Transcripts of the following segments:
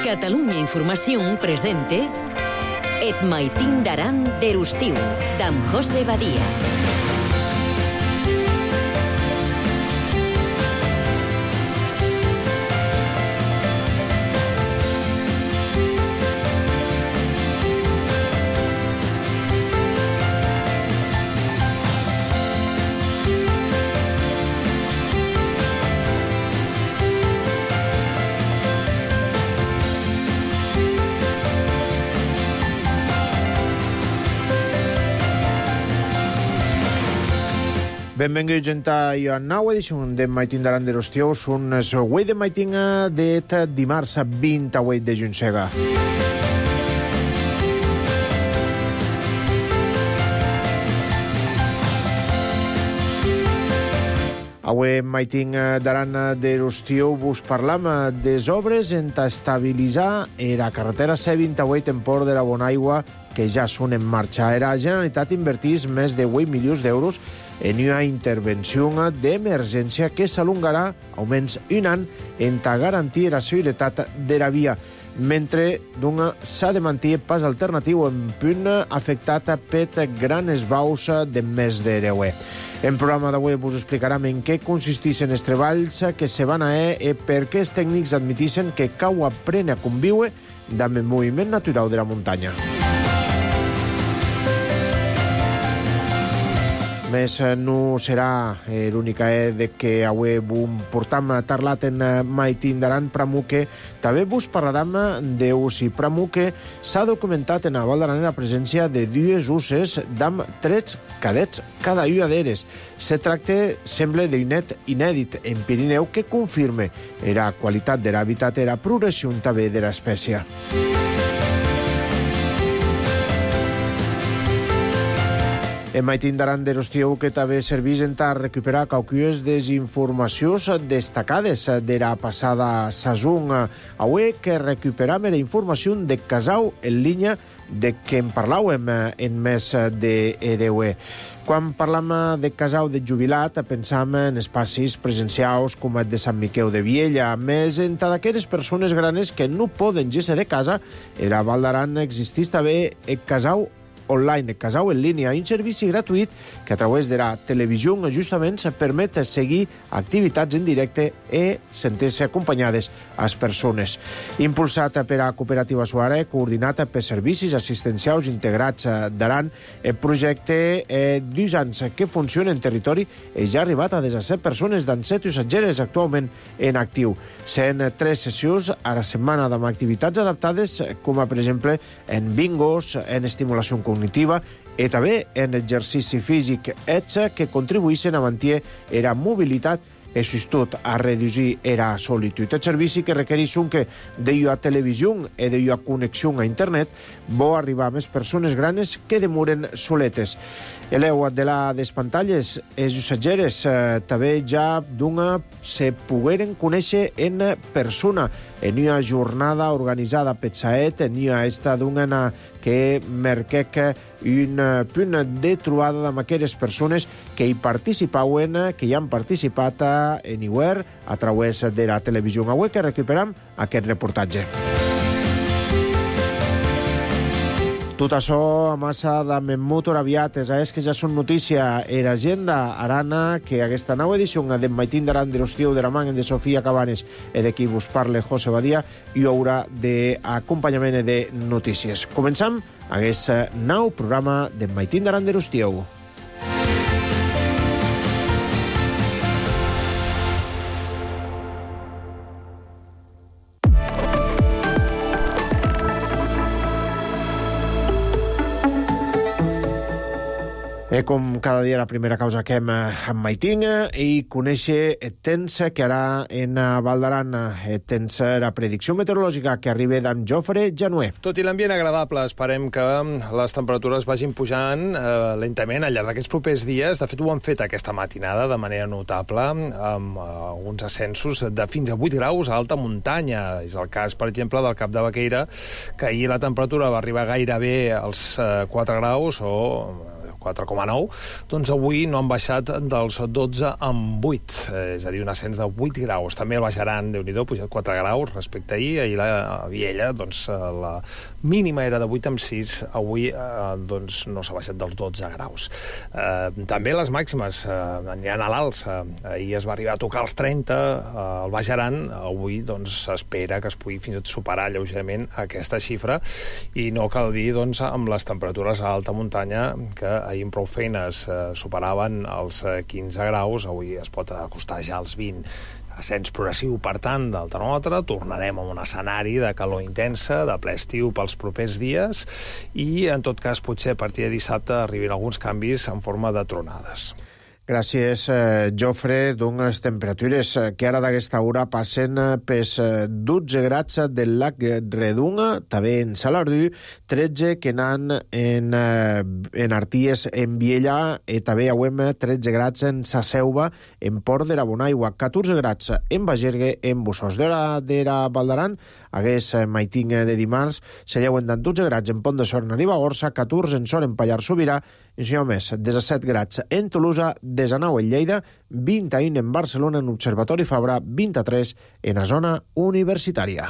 Catalunya Informació presente Et maitin d'aran d'Erustiu, d'en José Badia. Benvinguts a la nova edició de Maitin d'aran d'Erustiu. Són els avui de Maitin de dimarts 28 de juny. Avui Maitin d'aran d'Erustiu vos parlam des obres en estabilitzar la carretera C28 en Port de la Bonaigua, que ja són en marxa. La Generalitat invertís més de 8 milions d'euros en una intervenció d'emergència que s'alongarà almenys un any en garantir la seguretat de la via, mentre s'ha de mantenir pas alternatiu en punt afectat per grans baus de més de reuer. En programa d'avui vos explicarem en què consisteixen els treballs que se van a i per què els tècnics admetixen que cau aprendre a conviure amb el moviment natural de la muntanya. Més no serà l'única de que avui vos portam parlat en Maitin d'aran Pramu, que també vos parlarem d'ús i Pramu, que s'ha documentat en la Val d'Aran la presència de dues uses d'amb 3 cadets cada una d'elles. Se tracta, sembla, d'un net inèdit en Pirineu que confirma la qualitat de l'hàbitat i la progressió també de l'espècie. En Maitin d'aran d'Erustiu, que també serveixen a recuperar qualques desinformacions destacades de la passada saison. Avui que recuperam la informació de Casau en línia de què en parlàvem en mes de hereu. Quan parlam de Casau de jubilat, pensam en espais presencials com el de Sant Miquel de Viella, més en d'aquelles persones granes que no poden gésser de casa. A la Val d'Aran existeix també el Casau online, Casau en línia, un servici gratuït que a través de la televisió justament permet seguir activitats en directe i sentir-se acompanyades a les persones. Impulsat per la cooperativa Suara, coordinat per servicis assistencials integrats d'Aran, el projecte 2 anys que funciona en territori i ja ha arribat a 17 persones d'en 7 usatgeres actualment en actiu. Sent 3 sessions a la setmana amb activitats adaptades com per exemple en bingos, en estimulació cognitiva i també en exercici físic que contribueixen a mantenir la mobilitat i sobretot a reduir la solitud. El servici que requereix que d'una televisió i d'una connexió a internet vol arribar a més persones granes que demoren soletes. Eleu de la despantalles, els usatgeres també ja se pogueren conèixer en persona en una jornada organitzada per Saet, en una esta que merquec un punt de trobada amb aquelles persones que hi participaven, que hi han participat en Iwer a través de la televisió. Avui que recuperam aquest reportatge. Tot això a massa de Memmotor aviat, és que ja són notícia en l'agenda arana, que aquesta nova edició de Maitin d'aran d'Erustiu de la mà de Sofia Cabanes i de qui vos parla José Badia hi haurà d'acompanyament de notícies. Començam aquest nou programa de Maitin d'aran d'Erustiu. Com cada dia la primera causa que hem Maitin i conèixer el temps que harà en Val d'Aran. El temps, la predicció meteorològica que arriba d'en Jofre Januer. Tot i l'ambient agradable, esperem que les temperatures vagin pujant lentament al llarg d'aquests propers dies. De fet, ho han fet aquesta matinada de manera notable, amb alguns ascensos de fins a 8 graus a alta muntanya. És el cas, per exemple, del Cap de Baqueira, que ahir la temperatura va arribar gairebé als 4 graus o 4,9, doncs avui no han baixat dels 12,8, és a dir, un ascens de 8 graus. També el Baix Aran, Déu-n'hi-do, ha pujat 4 graus respecte a ahir. Ahir la Viella, doncs, la mínima era de 8,6, avui doncs, no s'ha baixat dels 12 graus. També les màximes aniran a l'alça. Ahir es va arribar a tocar els 30, al Baix Aran, avui doncs, s'espera que es pugui fins i tot superar lleugerament aquesta xifra, i no cal dir doncs, amb les temperatures a alta muntanya, que ahir amb prou feines superaven els 15 graus, avui es pot acostar ja als 20. Ascens progressiu, per tant, del termòmetre. Tornarem a un escenari de calor intensa, de ple estiu pels propers dies, i, en tot cas, potser a partir de dissabte arribin alguns canvis en forma de tronades. Gràcies, Jofre. D'unes temperatures que ara d'aquesta hora passen pels 12 grads del lac Redunga, també en Salardú, 13 que n'han en Arties, en Viella, i també avui 13 grads en Saseuva, en Port de la Bonaigua, 14 grads en Bagergue, en Bussos de la Valdaran, hagués maiting de dimarts, se lleuen d'en 12 grads en Pont de Sort, en Ribagorça, 14 en Sort, en Pallars Sobirà, i si no més, 17 grads en Tolosa, 19 en Lleida, 21 en Barcelona, en Observatori Fabra, 23 en la zona universitària.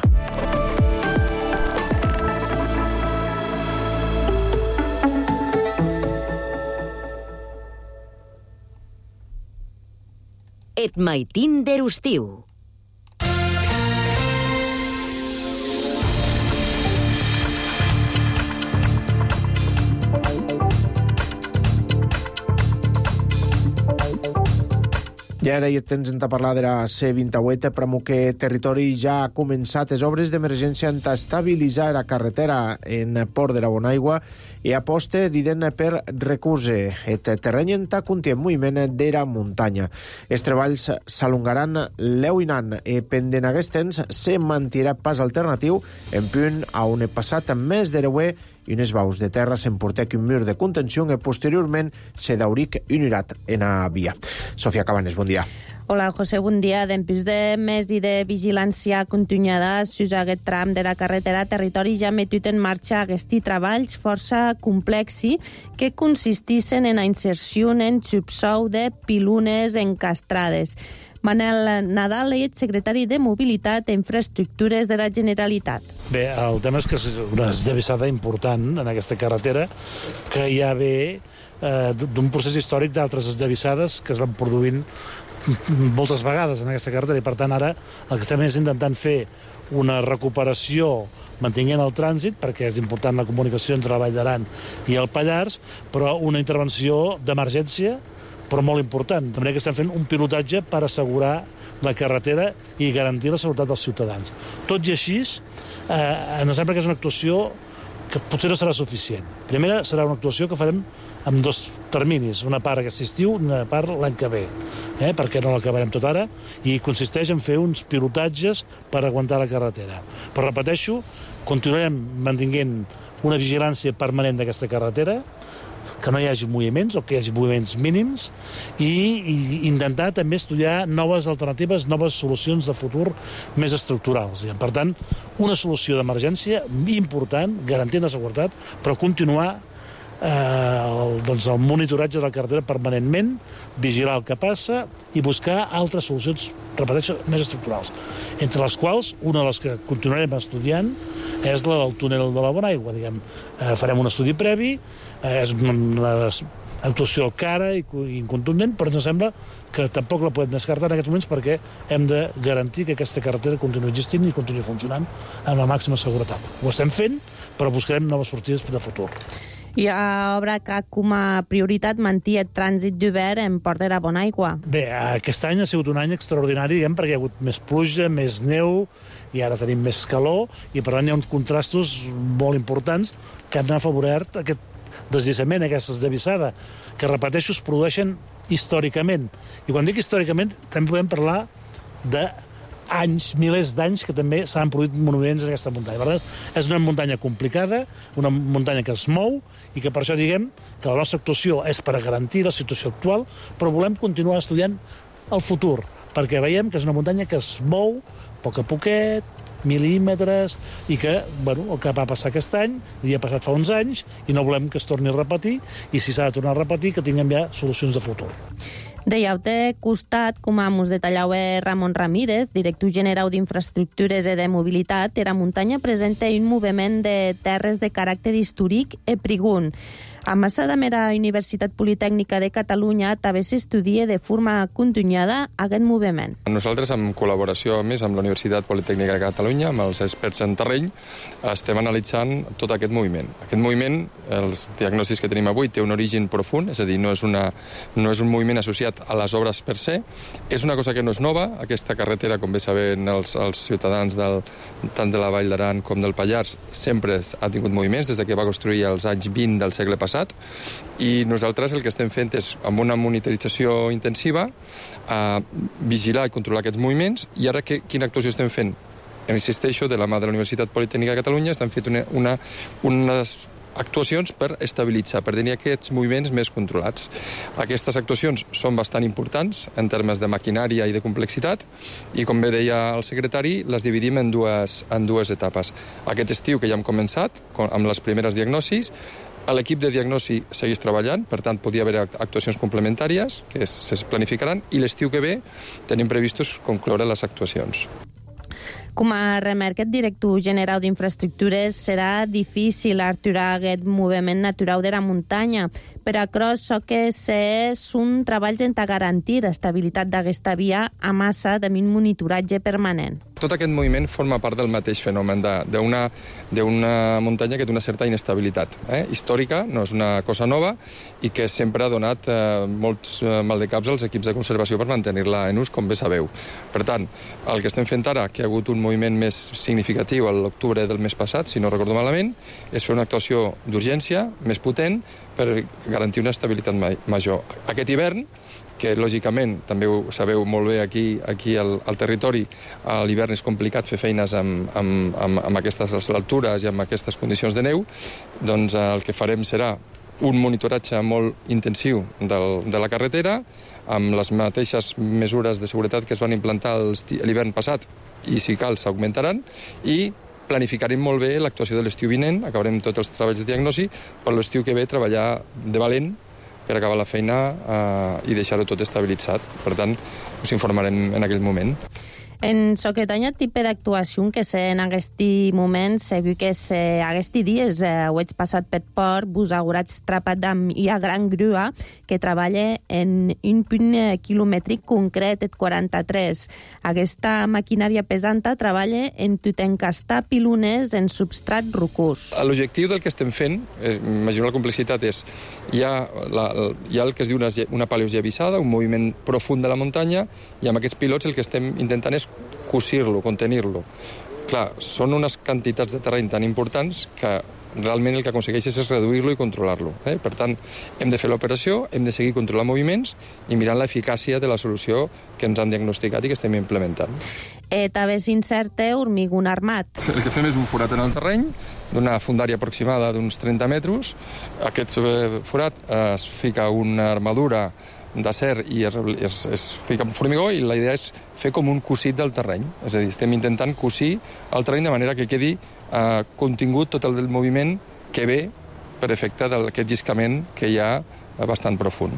Et maitin d'Erustiu. I ara ja tens a parlar de la C28, però que territori ja ha començat les obres d'emergència en estabilitzar la carretera en Port de la Bonaigua i aposta dident per recurse. El terreny en conté moviment de la muntanya. Els treballs s'alongaran l'euinant i pendent aquest temps se mantirà pas alternatiu en punt a on he passat més de reuer i unes baus de terra s'emportec un mur de contenció i posteriorment se dauric unirat en a via. Sofia Cabanes, bon dia. Hola, José, bon dia. Dempús de mes i de vigilància continuada sus aquest tram de la carretera, territori ja metut en marxa aquests treballs força complexi que consistissen en la inserció en subsou de pilunes encastrades. Manel Nadal és secretari de Mobilitat i Infraestructures de la Generalitat. Bé, el tema és que és una esllavissada important en aquesta carretera que ja ve d'un procés històric d'altres esllavissades que es van produint moltes vegades en aquesta carretera i per tant ara el que estem és intentant fer una recuperació mantenint el trànsit, perquè és important la comunicació entre la Vall d'Aran i el Pallars, però una intervenció d'emergència però molt important. De manera que estem fent un pilotatge per assegurar la carretera i garantir la seguretat dels ciutadans. Tot i així, ens sembla que és una actuació que potser no serà suficient. Primera, serà una actuació que farem amb dos terminis, una part aquest estiu, una part l'any que ve, perquè no l'acabarem tot ara, i consisteix en fer uns pilotatges per aguantar la carretera. Però repeteixo, continuarem mantenint una vigilància permanent d'aquesta carretera, que no hi hagi moviments o que hi hagi moviments mínims i intentar també estudiar noves alternatives, noves solucions de futur més estructurals. Per tant, una solució d'emergència important, garantint la seguretat, però continuar el monitoratge de la carretera permanentment, vigilar el que passa i buscar altres solucions, repeteixo, més estructurals. Entre les quals, una de les que continuarem estudiant és la del túnel de la Bonaigua. Farem un estudi previ, és una actuació cara i incontundent, però ens sembla que tampoc la podem descartar en aquests moments perquè hem de garantir que aquesta carretera continuï existint i continuï funcionant amb la màxima seguretat. Ho estem fent, però buscarem noves sortides de futur. Hi ha obra que com a prioritat manté el trànsit d'hivern en Port de la Bonaigua. Bé, aquest any ha sigut un any extraordinari, perquè hi ha hagut més pluja, més neu, i ara tenim més calor, i per tant hi ha uns contrastos molt importants que han afavorit aquest deslliçament, aquesta esllavissada, que, repeteixo, es produeixen històricament. I quan dic històricament, també podem parlar d'anys, milers d'anys, que també s'han produït monuments en aquesta muntanya. Per tant, és una muntanya complicada, una muntanya que es mou, i que per això diguem que la nostra actuació és per garantir la situació actual, però volem continuar estudiant el futur, perquè veiem que és una muntanya que es mou a poquet, mil·límetres, i que, bueno, el que va passar aquest any, havia passat fa uns anys, i no volem que es torni a repetir, i si s'ha de tornar a repetir, que tinguem ja solucions de futur. Dèieu de costat, com mos detallava Ramon Ramírez, director general d'Infraestructures i de Mobilitat, era muntanya presenta un moviment de terres de caràcter històric e prigun. A massa de mera Universitat Politècnica de Catalunya també s'estudia de forma continuada aquest moviment. Nosaltres, en col·laboració més amb la Universitat Politècnica de Catalunya, amb els experts en terreny, estem analitzant tot aquest moviment. Aquest moviment, els diagnòstics que tenim avui, té un origen profund, és a dir, no és un moviment associat a les obres per se, és una cosa que no és nova. Aquesta carretera, com bé saben els ciutadans tant de la Vall d'Aran com del Pallars, sempre ha tingut moviments des que va construir als anys 20 del segle passat, i nosaltres el que estem fent és, amb una monitorització intensiva, vigilar i controlar aquests moviments. I ara quina actuació estem fent? Insisteixo, de la mà de la Universitat Politècnica de Catalunya estem fent unes actuacions per estabilitzar, per tenir aquests moviments més controlats. Aquestes actuacions són bastant importants en termes de maquinària i de complexitat, i com bé deia el secretari, les dividim en dues etapes. Aquest estiu, que ja hem començat, amb les primeres diagnosis, l'equip de diagnosi segueix treballant, per tant, podria haver actuacions complementàries que es planificaran, i l'estiu que ve tenim previstos concloure les actuacions. Com a remarca el director general d'Infraestructures, serà difícil aturar aquest moviment natural de la muntanya, però això que són treballs en garantir l'estabilitat d'aquesta via a massa de monitoratge permanent. Tot aquest moviment forma part del mateix fenomen d'una muntanya que té una certa inestabilitat històrica, no és una cosa nova, i que sempre ha donat molts maldecaps als equips de conservació per mantenir-la en ús, com bé sabeu. Per tant, el que estem fent ara, que hi ha hagut un moviment més significatiu a l'octubre del mes passat, si no recordo malament, és fer una actuació d'urgència més potent per garantir una estabilitat major. Aquest hivern, que lògicament, també ho sabeu molt bé aquí al territori, a l'hivern és complicat fer feines amb aquestes altures i amb aquestes condicions de neu, doncs el que farem serà un monitoratge molt intensiu de la carretera, amb les mateixes mesures de seguretat que es van implantar l'hivern passat, i si cal s'augmentaran, i planificarem molt bé l'actuació de l'estiu vinent, acabarem tots els treballs de diagnosi, per l'estiu que ve treballar de valent per acabar la feina i deixar-ho tot estabilitzat. Per tant, us informarem en aquell moment. En Soquetanya, tipus d'actuació que en aquest moment, segur que aquests dies ho he passat per port, vos hauràs trapat amb una gran grua que treballa en un punt quilomètric concret, el 43. Aquesta maquinària pesanta treballa en tot encastar pilones en substrat rocós. L'objectiu del que estem fent, imagineu la complexitat, és hi ha el que es diu una paleogevisada, un moviment profund de la muntanya, i amb aquests pilots el que estem intentant és cosir-lo, contenir-lo. Clar, són unes quantitats de terreny tan importants que realment el que aconsegueixes és reduir-lo i controlar-lo. Per tant, hem de fer l'operació, hem de seguir controlant moviments i mirant l'eficàcia de la solució que ens han diagnosticat i que estem implementant. També s'incerta hormigón armat. El que fem és un forat en el terreny, d'una fondària aproximada d'uns 30 metres. Aquest forat es fica una armadura d'acer i es fica amb formigó, i la idea és fer com un cosit del terreny. És a dir, estem intentant cosir el terreny de manera que quedi contingut tot el moviment que ve per efecte d'aquest lliscament que hi ha bastant profund.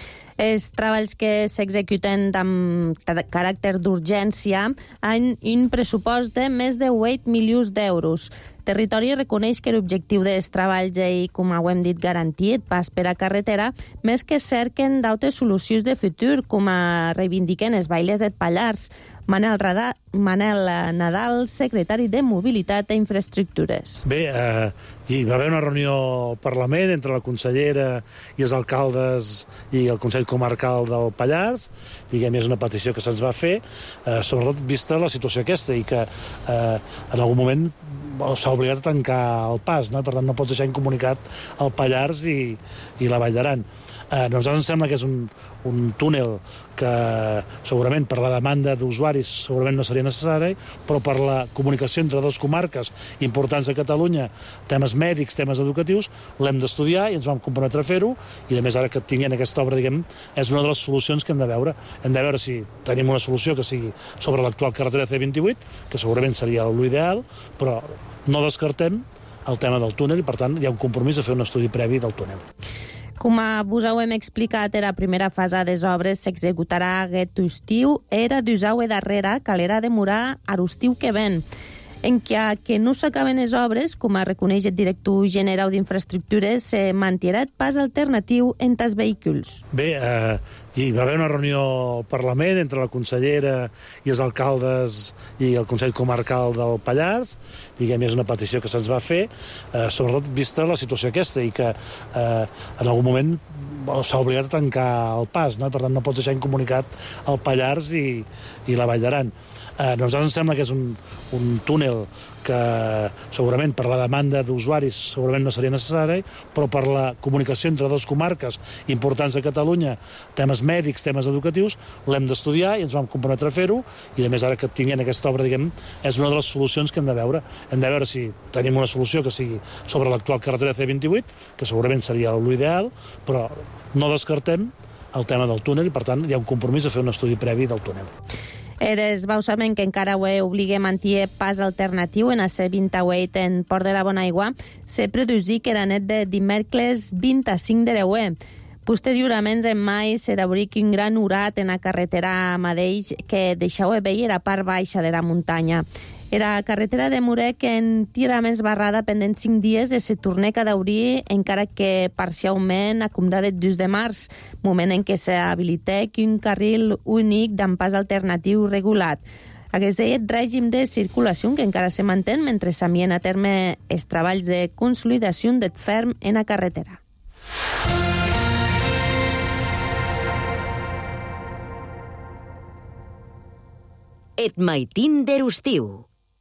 Els treballs que s'executen amb caràcter d'urgència han un pressupost de més de 8 milions d'euros. Territori reconeix que l'objectiu dels treballs i, com ho hem dit, garantit pas per a carretera, més que cerquen d'altres solucions de futur, com reivindiquen els bailes de Pallars. Manel Nadal, secretari de Mobilitat i Infraestructures. Bé, hi va haver una reunió al Parlament entre la consellera i els alcaldes i el Consell Comarcal del Pallars. Diguem, és una petició que se'ns va fer, sobretot vista la situació aquesta, i que en algun moment s'ha obligat a tancar el pas, no? Per tant, no pots deixar incomunicat el Pallars i la Vall d'Aran. Nosaltres ens sembla que és un túnel que segurament per la demanda d'usuaris segurament no seria necessari, però per la comunicació entre dues comarques importants de Catalunya, temes mèdics, temes educatius, l'hem d'estudiar i ens vam comprometre a fer-ho, i a més ara que tinguem aquesta obra, diguem, és una de les solucions que hem de veure. Hem de veure si tenim una solució que sigui sobre l'actual carretera C28, que segurament seria l'ideal, però no descartem el tema del túnel i, per tant, hi ha un compromís de fer un estudi previ del túnel. Com vos ho hem explicat, la primera fase de les obres s'executarà aquest estiu. Era d'usaue darrere, calera demorar a l'estiu que ven. En que no s'acaben les obres, com reconeix el director general d'Infraestructures, se mantirà el pas alternatiu entre els vehicles. Bé, hi va haver una reunió al Parlament entre la consellera i els alcaldes i el Consell Comarcal del Pallars. Diguem, és una petició que se'ns va fer, sobretot vista la situació aquesta, i que en algun moment s'ha obligat a tancar el pas, no? Per tant, no pots deixar incomunicat el Pallars i la Vall d'Aran. Nosaltres ens sembla que és un túnel que segurament per la demanda d'usuaris segurament no seria necessari, però per la comunicació entre dues comarques importants de Catalunya, temes mèdics, temes educatius, l'hem d'estudiar i ens vam comprometre a fer-ho, i a més ara que tinguem aquesta obra, diguem, és una de les solucions que hem de veure. Hem de veure si tenim una solució que sigui sobre l'actual carretera C28, que segurament seria l'ideal, però no descartem el tema del túnel i, per tant, hi ha un compromís de fer un estudi previ del túnel. Era esbausament que encara ho obliga a mantenir pas alternatiu en la C28 en Port de la Bonaigua. Se producí que era net de dimecres 25 de reuer. Posteriorment, en mai, se d'obrir un gran urat en la carretera mateix que deixau veure la part baixa de la muntanya. Era carretera de Murec en tiraments barrada pendent 5 dies i se tornà a d'obrir encara que parcialment a comptar del 2 de març, moment en què s'habilità un carril únic d'en pas alternatiu regulat. Aquest és el règim de circulació que encara se mantén mentre s'envien a terme els treballs de consolidació del ferm en la carretera. Et maitin d'Erustiu.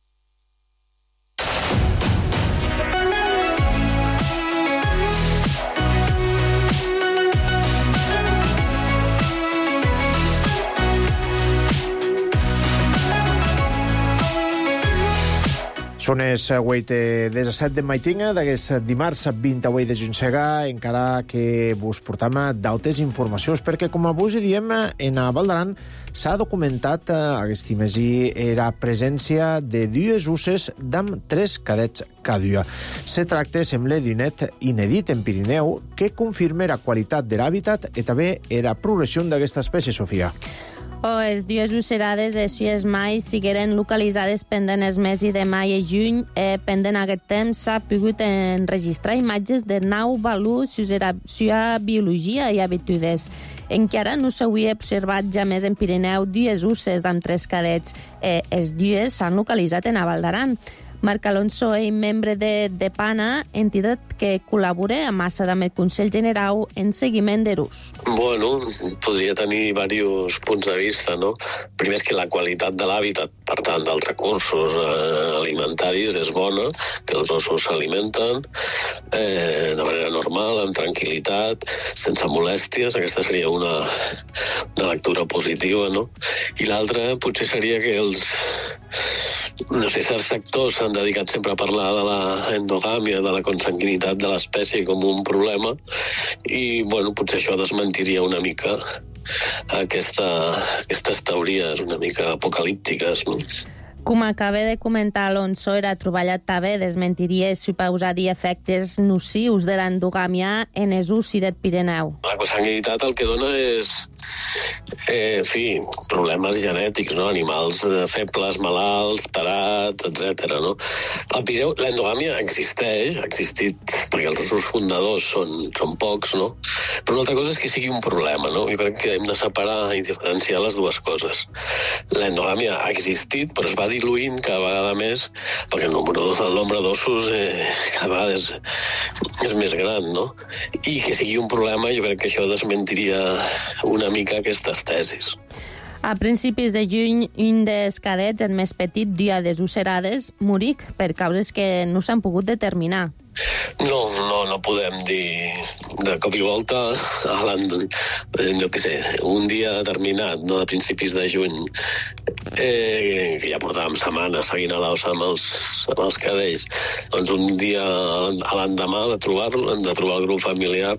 Són les 8:17 de maitinga d'aquest dimarts 28 de juny, encara que vos portam d'altres informacions, perquè, com vos diem, en Val d'Aran s'ha documentat aquest mesí la presència de dues usses d'amb 3 cadets cada dia. Se tracta, sembla, d'un net inèdit en Pirineu que confirma la qualitat de l'hàbitat i també la progressió d'aquesta espècie, Sofia. Les dues usserades de Suez Mai sigueren localitzades pendent els mesos de mai i juny. Pendent aquest temps s'ha pogut enregistrar imatges de 9 valuts sobre biologia i habitudes. Encara no s'havia observat ja més en Pirineu dues usses d'amb 3 cadets. Els dues s'han localitzat en Val d'Aran. Marc Alonso és membre de DEPANA, entitat que col·labora amb massa amb el Consell General en seguiment d'erus. Bueno, podria tenir diversos punts de vista, no? Primer és que la qualitat de l'hàbitat, per tant, dels recursos alimentaris és bona, que els ossos s'alimenten de manera normal, amb tranquil·litat, sense molèsties. Aquesta seria una lectura positiva, no? I l'altra potser seria que certs sectors s'han dedicat sempre a parlar de l'endogàmia, de la consanguinitat de l'espècie com un problema, i bueno, potser això desmentiria una mica aquestes teories una mica apocalíptiques, no? Com acaba de comentar Alonso, la troballa també desmentiria els suposats efectes nocius de l'endogàmia en els ussi del Pirineu. La consanguinitat el que dona és problemes genètics, no? Animals febles, malalts, tarats, etc. No? Al Pirineu l'endogàmia existeix, ha existit perquè els ossos fundadors són pocs, no? Però una altra cosa és que sigui un problema, no? Jo crec que hem de separar i diferenciar les dues coses. L'endogàmia ha existit, però es va diluint cada vegada més perquè el nombre d'ossos cada vegada és més gran, no? I que sigui un problema, jo crec que això desmentiria una mica aquestes tesis. A principis de juny, un dels cadets, el més petit, dia de usserades, morí per causes que no s'han pogut determinar. No podem dir de cop i volta no què sé, un dia determinat, no, de principis de juny, que ja portàvem setmanes seguint a l'os amb els cadells. Doncs un dia a l'endemà de trobar el grup familiar,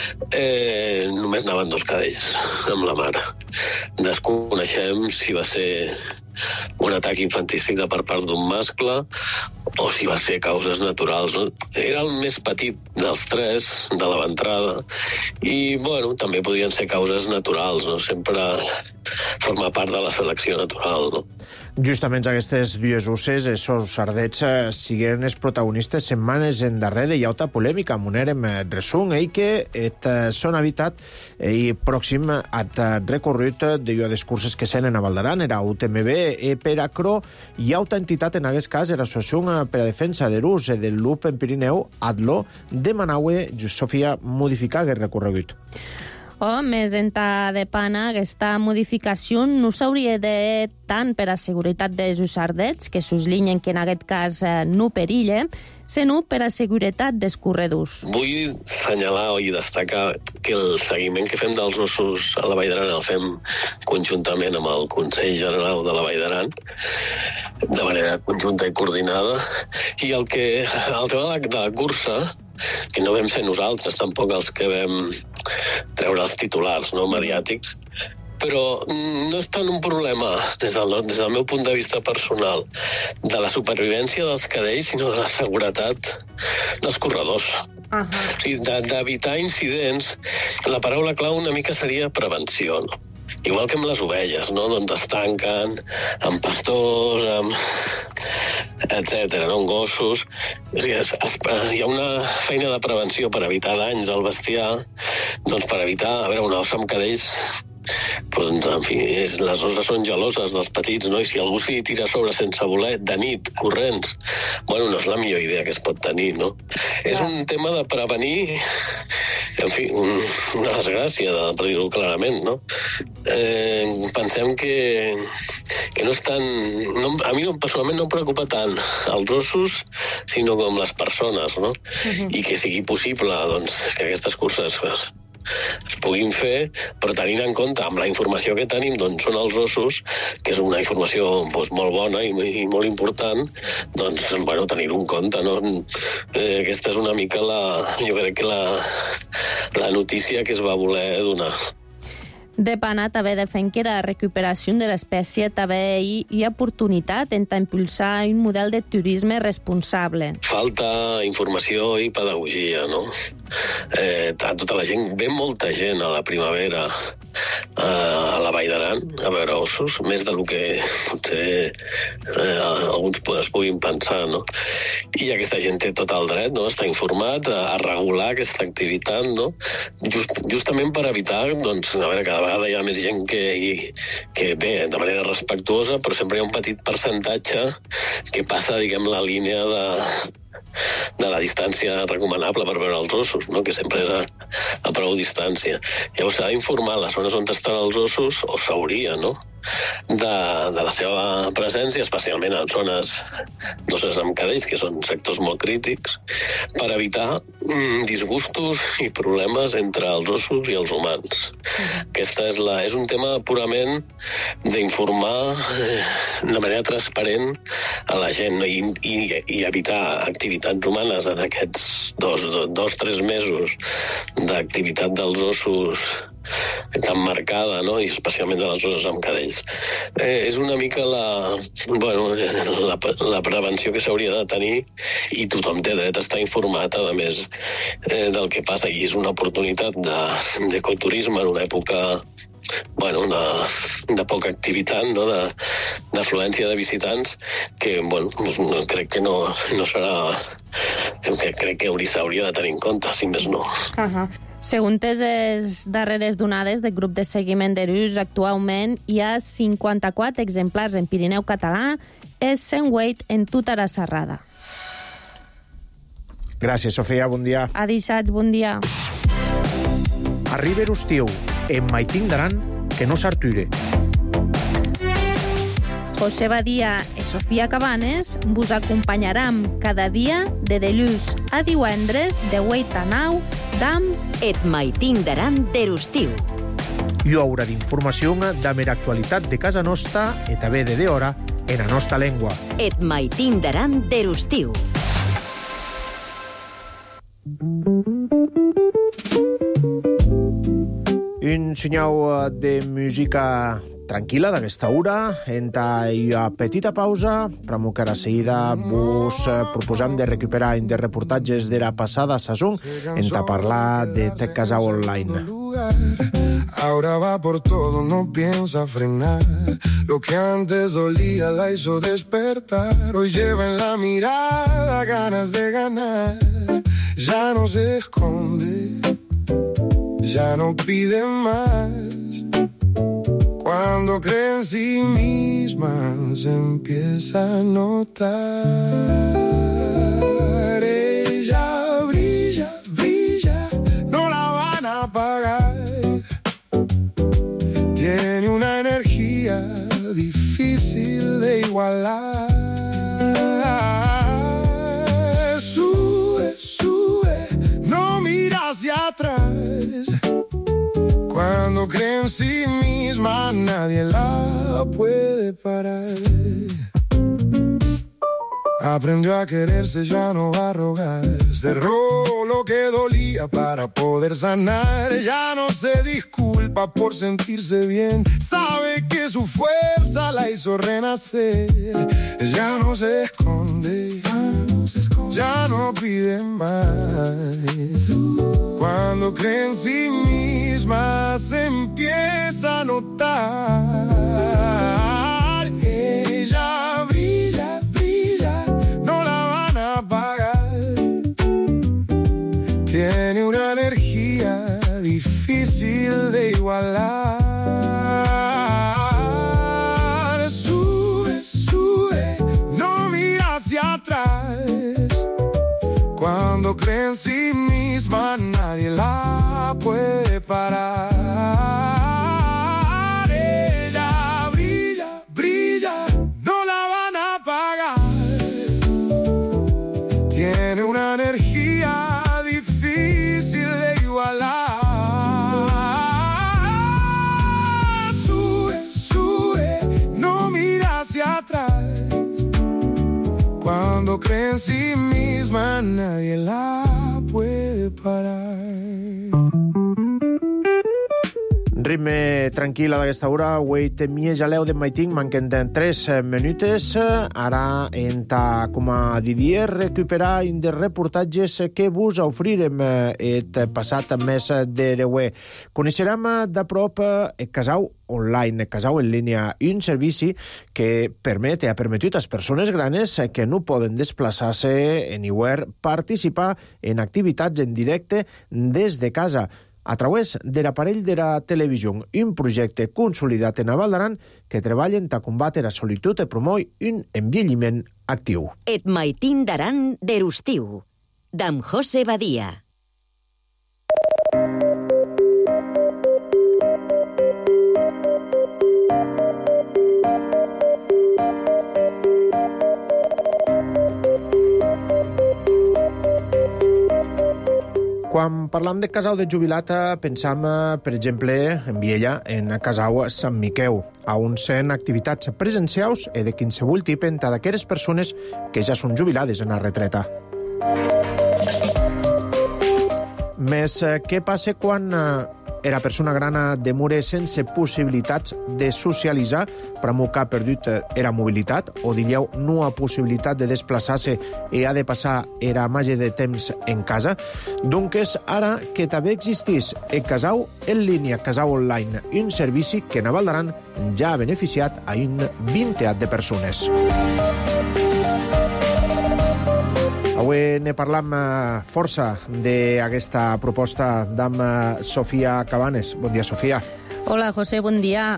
només anaven 2 cadells amb la mare. Desconeixem si va ser un atac infanticida per part d'un mascle o si va ser causes naturals. No? Era el més petit dels 3 de la ventrada i, bueno, també podrien ser causes naturals, no? Sempre forma part de la selecció natural, no? Justament aquestes dues usses, esos sardets, siguen els protagonistes setmanes endarrere. Hi ha altra polèmica, monèrem resum, que són habitat i pròxim at recorregut de les curses que senen a Valdaran, era UTMB, per acro, hi ha altra entitat, en aquest cas, l'Associació per a Defensa de l'Ús del Lup en Pirineu, ADLO, demanaue, Sofia, modificar aquest recorregut. Més enta de pana, aquesta modificació no s'hauria de tant per a seguretat dels sardets, que s'uslinyen que en aquest cas no perille, sinó per a seguretat dels corredors. Vull assenyalar i destacar que el seguiment que fem dels ossos a la Vall d'Aran el fem conjuntament amb el Consell General de la Vall d'Aran, de manera conjunta i coordinada, i el tema de la cursa, que no vam ser nosaltres tampoc els que vam treure els titulars, no, mediàtics, però no és tant un problema, des del meu punt de vista personal, de la supervivència dels cadells, sinó de la seguretat dels corredors. O sigui, d'evitar incidents, la paraula clau una mica seria prevenció, no? Igual que amb les ovelles, no? Doncs es tanquen amb pastors, etcètera, no? Amb gossos. Hi ha una feina de prevenció per evitar danys al bestiar, doncs per evitar, una ossa amb cadells, doncs, en fi, les osses són geloses dels petits, no? I si algú s'hi tira a sobre sense voler, de nit, corrents, no és la millor idea que es pot tenir, no? És un tema de prevenir, en fi, una desgràcia, per dir-ho clarament, no? Pensem que no és tan... A mi personalment no em preocupa tant els ossos, sinó com les persones, no? I que sigui possible, doncs, que aquestes curses es puguin fer, però tenint en compte amb la informació que tenim, doncs són els ossos, que és una informació molt bona i molt important, doncs, tenir-ho en compte, no? Aquesta és una mica jo crec que la notícia que es va voler donar. De pana també defèn que la recuperació de l'espècie també hi ha oportunitat en impulsar un model de turisme responsable. Falta informació i pedagogia, no? A tota la gent, ve molta gent a la primavera a la Vall d'Aran a veure ossos, més del que potser alguns es puguin pensar, no? I aquesta gent té tot el dret, no?, està informat, a regular aquesta activitat, no? Justament per evitar, doncs, cada vegada hi ha més gent que ve de manera respectuosa, però sempre hi ha un petit percentatge que passa, diguem, la línia de la distància recomanable per veure els ossos, no?, que sempre era a prou distància. Llavors s'ha d'informar les zones on estan els ossos, o s'hauria, no?, de la seva presència, especialment en zones d'osses amb cadells, que són sectors molt crítics, per evitar disgustos i problemes entre els ossos i els humans. Aquesta és un tema purament d'informar de manera transparent a la gent, no?, i evitar activitats humanes en aquests 2-3 mesos d'activitat dels ossos tan marcada, no?, i especialment de les osses amb cadells. És una mica la prevenció que s'hauria de tenir, i tothom té dret a estar informat, a més, del que passa, i és una oportunitat d'ecoturisme en una època de poca activitat, no?, d'afluència de visitants, que, crec que no serà... Crec que s'hauria de tenir en compte, si més no. Segons les darreres donades del grup de seguiment d'erus, actualment hi ha 54 exemplars en Pirineu català, és 108 en tota la serrada. Gràcies, Sofia, bon dia. Adisats, bon dia. Arriba l'estiu, en Maitín d'Aran, que no s'arture. José Badia i Sofia Cabanes vos acompanyaram cada dia de dilluns a divendres de 8 a 9 d'am Et maitin daran derustiu. I haurà d'informació de mera actualitat de casa nostra e també de hora en la nostra llengua. Et maitin daran derustiu. Un senyal de música tranquil·la d'aquesta hora, enta una petita pausa, però que ara seguida vos proposam de recuperar de reportatges de la passada saison enta parlar de Tec Casau Online. Ahora va por todo, no piensa frenar. Lo que antes dolía la hizo despertar. Hoy lleva en la mirada ganas de ganar. Ya no se esconde, ya no pide más. Cuando cree en sí misma se empieza a notar. Ella brilla, brilla, no la van a apagar. Tiene una energía difícil de igualar. Sube, sube, no mira hacia atrás. Cuando cree en sí misma, nadie la puede parar. Aprendió a quererse, ya no va a rogar. Cerró lo que dolía para poder sanar. Ya no se disculpa por sentirse bien. Sabe que su fuerza la hizo renacer. Ya no se esconde, ya no pide más. Cuando cree en sí misma se empieza a notar. Ella brilla, brilla, no la van a apagar. Tiene una energía difícil de igualar. Sube, sube, no mira hacia atrás. Cuando cree en sí misma, nadie la puede parar. Ella brilla, brilla, no la van a apagar. Tiene una energía difícil de igualar. Sube, sube, no mira hacia atrás. Cuando cree en sí misma, nadie la puede parar. Ritme tranquil·la d'aquesta hora, avui temia jaleu de maiting, manquen 3 minutes. Ara, com a Didier, recuperar de reportatges que vos ofrirem et passat mes de reuer. Coneixerem de prop Casau Online, Casau en línia, un servici que ha permetit a les persones granes que no poden desplaçar-se anywhere participar en activitats en directe des de casa a través de l'aparell de la televisió, un projecte consolidat en Val d'Aran que treballen a combatre la solitud i promou un envelliment actiu. Et maitin daran derustiu, d'am José Badia. Quan parlam de Casau de jubilat, pensam, per exemple, en Viella, en Casau Sant Miqueu, on sent activitats presencials i de qualsevol tipus entre d'aquelles persones que ja són jubilades en la retreta. Més, què passa quan era persona grana demora sense possibilitats de socialitzar, però que ha perdut era mobilitat, o diríeu no ha possibilitat de desplaçar-se i ha de passar era màgia de temps en casa? Doncs ara que també existís el Casau en línia, Casau Online, un servici que en Val d'Aran ja ha beneficiat a un 20 de persones. Avui ne parlam força d'aquesta proposta d'am Sofia Cabanes. Bon dia, Sofia. Hola, José, bon dia.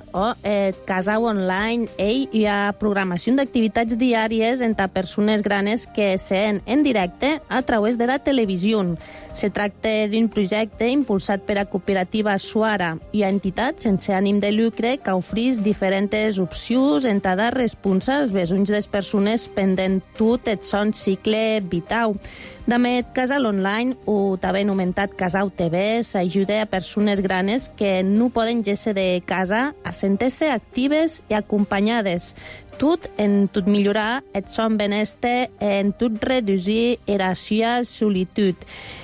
Casau Online, hi ha programació d'activitats diàries entre persones granes que sent en directe a través de la televisió. Se tracta d'un projecte impulsat per a cooperativa Suara i a entitats sense ànim de lucre que oferís diferents opcions en de respondre als besonys de les persones pendent tot el son cicle vital. Damet Casal Online, o també anomenat Casau TV, s'ajuda a persones granes que no poden ser de casa a sentir-se actives i acompanyades. Tot en tot millorar el son benestar, en tot reduir la seva solitud.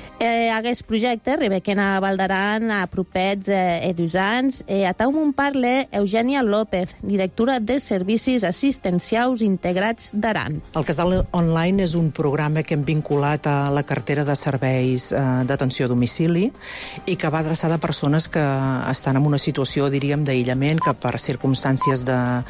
Aquest projecte rebequen a Valdaran a propets de 2 anys. A tau m'on parla Eugènia López, directora de Servicis Assistencials Integrats d'Aran. El Casal Online és un programa que hem vinculat a la cartera de serveis d'atenció a domicili i que va adreçada a persones que estan en una situació, diríem, d'aïllament, que per circumstàncies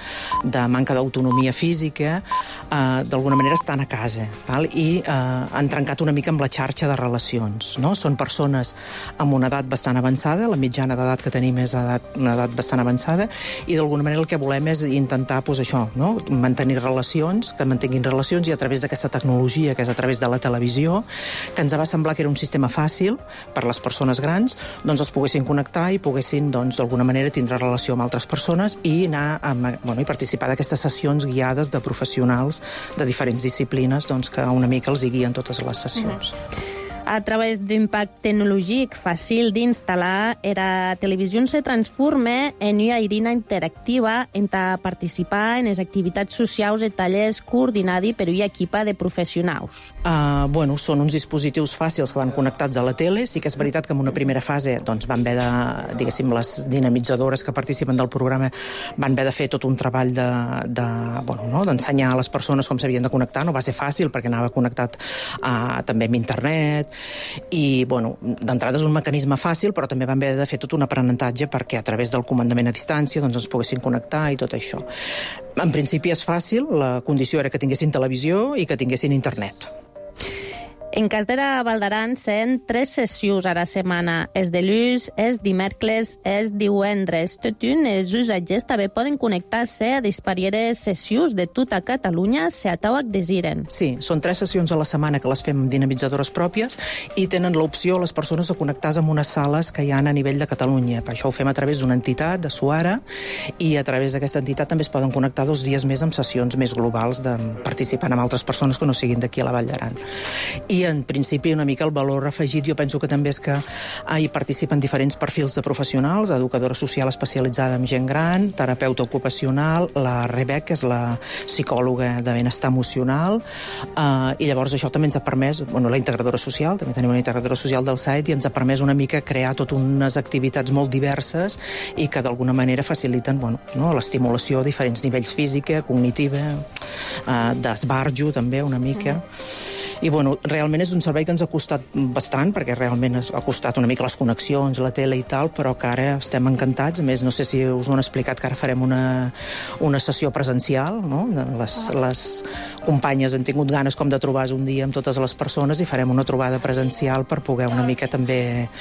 de manca d'autonomia física d'alguna manera estan a casa, val? I han trencat una mica amb la xarxa de relacions. No? Són persones amb una edat bastant avançada, la mitjana d'edat que tenim és una edat bastant avançada, i d'alguna manera el que volem és intentar mantenir relacions, que mantinguin relacions, i a través d'aquesta tecnologia, que és a través de la televisió, que ens va semblar que era un sistema fàcil per les persones grans, doncs els poguessin connectar i poguessin d'alguna manera tindre relació amb altres persones i anar i participar d'aquestes sessions guiades de professionals de diferents disciplines que una mica els hi guien totes les sessions. A través d'un pack tecnològic fàcil d'instal·lar, la televisió se transforma en una eina interactiva en participar en les activitats socials i tallers coordinats per una equipa de professionals. Són uns dispositius fàcils que van connectats a la tele. Sí que és veritat que en una primera fase van haver de, diguéssim, les dinamitzadores que participen del programa van haver de fer tot un treball d'ensenyar a les persones com s'havien de connectar. No va ser fàcil perquè anava connectat també amb internet, i d'entrada és un mecanisme fàcil, però també vam haver de fer tot un aprenentatge perquè a través del comandament a distància ens poguessin connectar i tot això. En principi és fàcil, la condició era que tinguessin televisió i que tinguessin internet. En cas de la Valdaran, sent 3 sessions a la setmana. És dilluns, és dimecres, és divendres. Tot un, els usatges també poden connectar-se a disparieres sessions de tota Catalunya si a tau desiren. Sí, són 3 sessions a la setmana que les fem amb dinamitzadores pròpies i tenen l'opció les persones de connectar-se amb unes sales que hi ha a nivell de Catalunya. Per això ho fem a través d'una entitat, de Suara, i a través d'aquesta entitat també es poden connectar 2 dies més amb sessions més globals participant amb altres persones que no siguin d'aquí a la Vall d'Aran. I en principi una mica el valor afegit jo penso que també és que hi participen diferents perfils de professionals, educadora social especialitzada en gent gran, terapeuta ocupacional, la Rebecca, que és la psicòloga de benestar emocional, i llavors això també ens ha permès, la integradora social, també tenim una integradora social del site, i ens ha permès una mica crear tot unes activitats molt diverses i que d'alguna manera faciliten l'estimulació a diferents nivells física, cognitiva, d'esbarjo també una mica. I realment és un servei que ens ha costat bastant, perquè realment ha costat una mica les connexions, la tele i tal, però que ara estem encantats. A més, no sé si us ho han explicat, que ara farem una sessió presencial, no? Les companyes han tingut ganes com de trobar-se un dia amb totes les persones i farem una trobada presencial per poder una mica també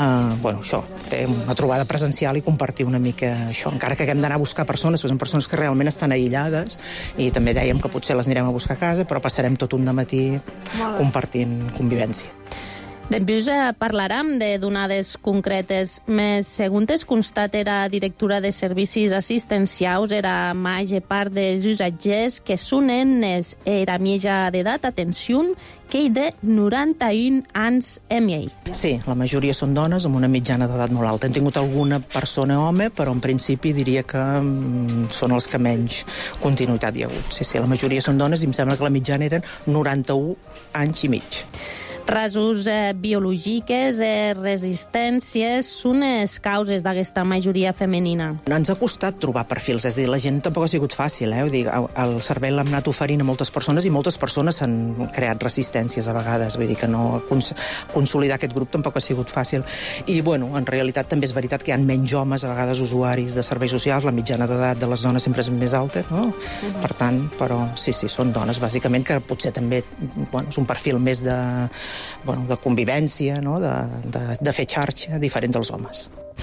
fer una trobada presencial i compartir una mica això, encara que haguem d'anar a buscar persones, són persones que realment estan aïllades, i també dèiem que potser les anirem a buscar a casa, però passarem tot un dematí compartint convivència. Després parlarem de donades concretes, més segons es constata la directora de Servicis Assistencials, la major part dels usatgers que són nenes la mitja d'edat, atenció, que hi de 91 anys MI. Sí, la majoria són dones amb una mitjana d'edat molt alta. Hem tingut alguna persona home, però en principi diria que són els que menys continuïtat hi ha hagut. Sí, la majoria són dones i em sembla que la mitjana eren 91 anys i mig. Rasos biològiques, resistències, són les causes d'aquesta majoria femenina. Ens ha costat trobar perfils, és a dir, la gent tampoc ha sigut fàcil, Vull dir, el servei l'hem anat oferint a moltes persones i moltes persones s'han creat resistències a vegades, vull dir que no consolidar aquest grup tampoc ha sigut fàcil. I, en realitat també és veritat que hi ha menys homes, a vegades usuaris de serveis socials, la mitjana d'edat de les dones sempre és més alta, no? Per tant, però sí, són dones, bàsicament, que potser també és un perfil més de convivència, no? de fer xarxa, diferent dels homes.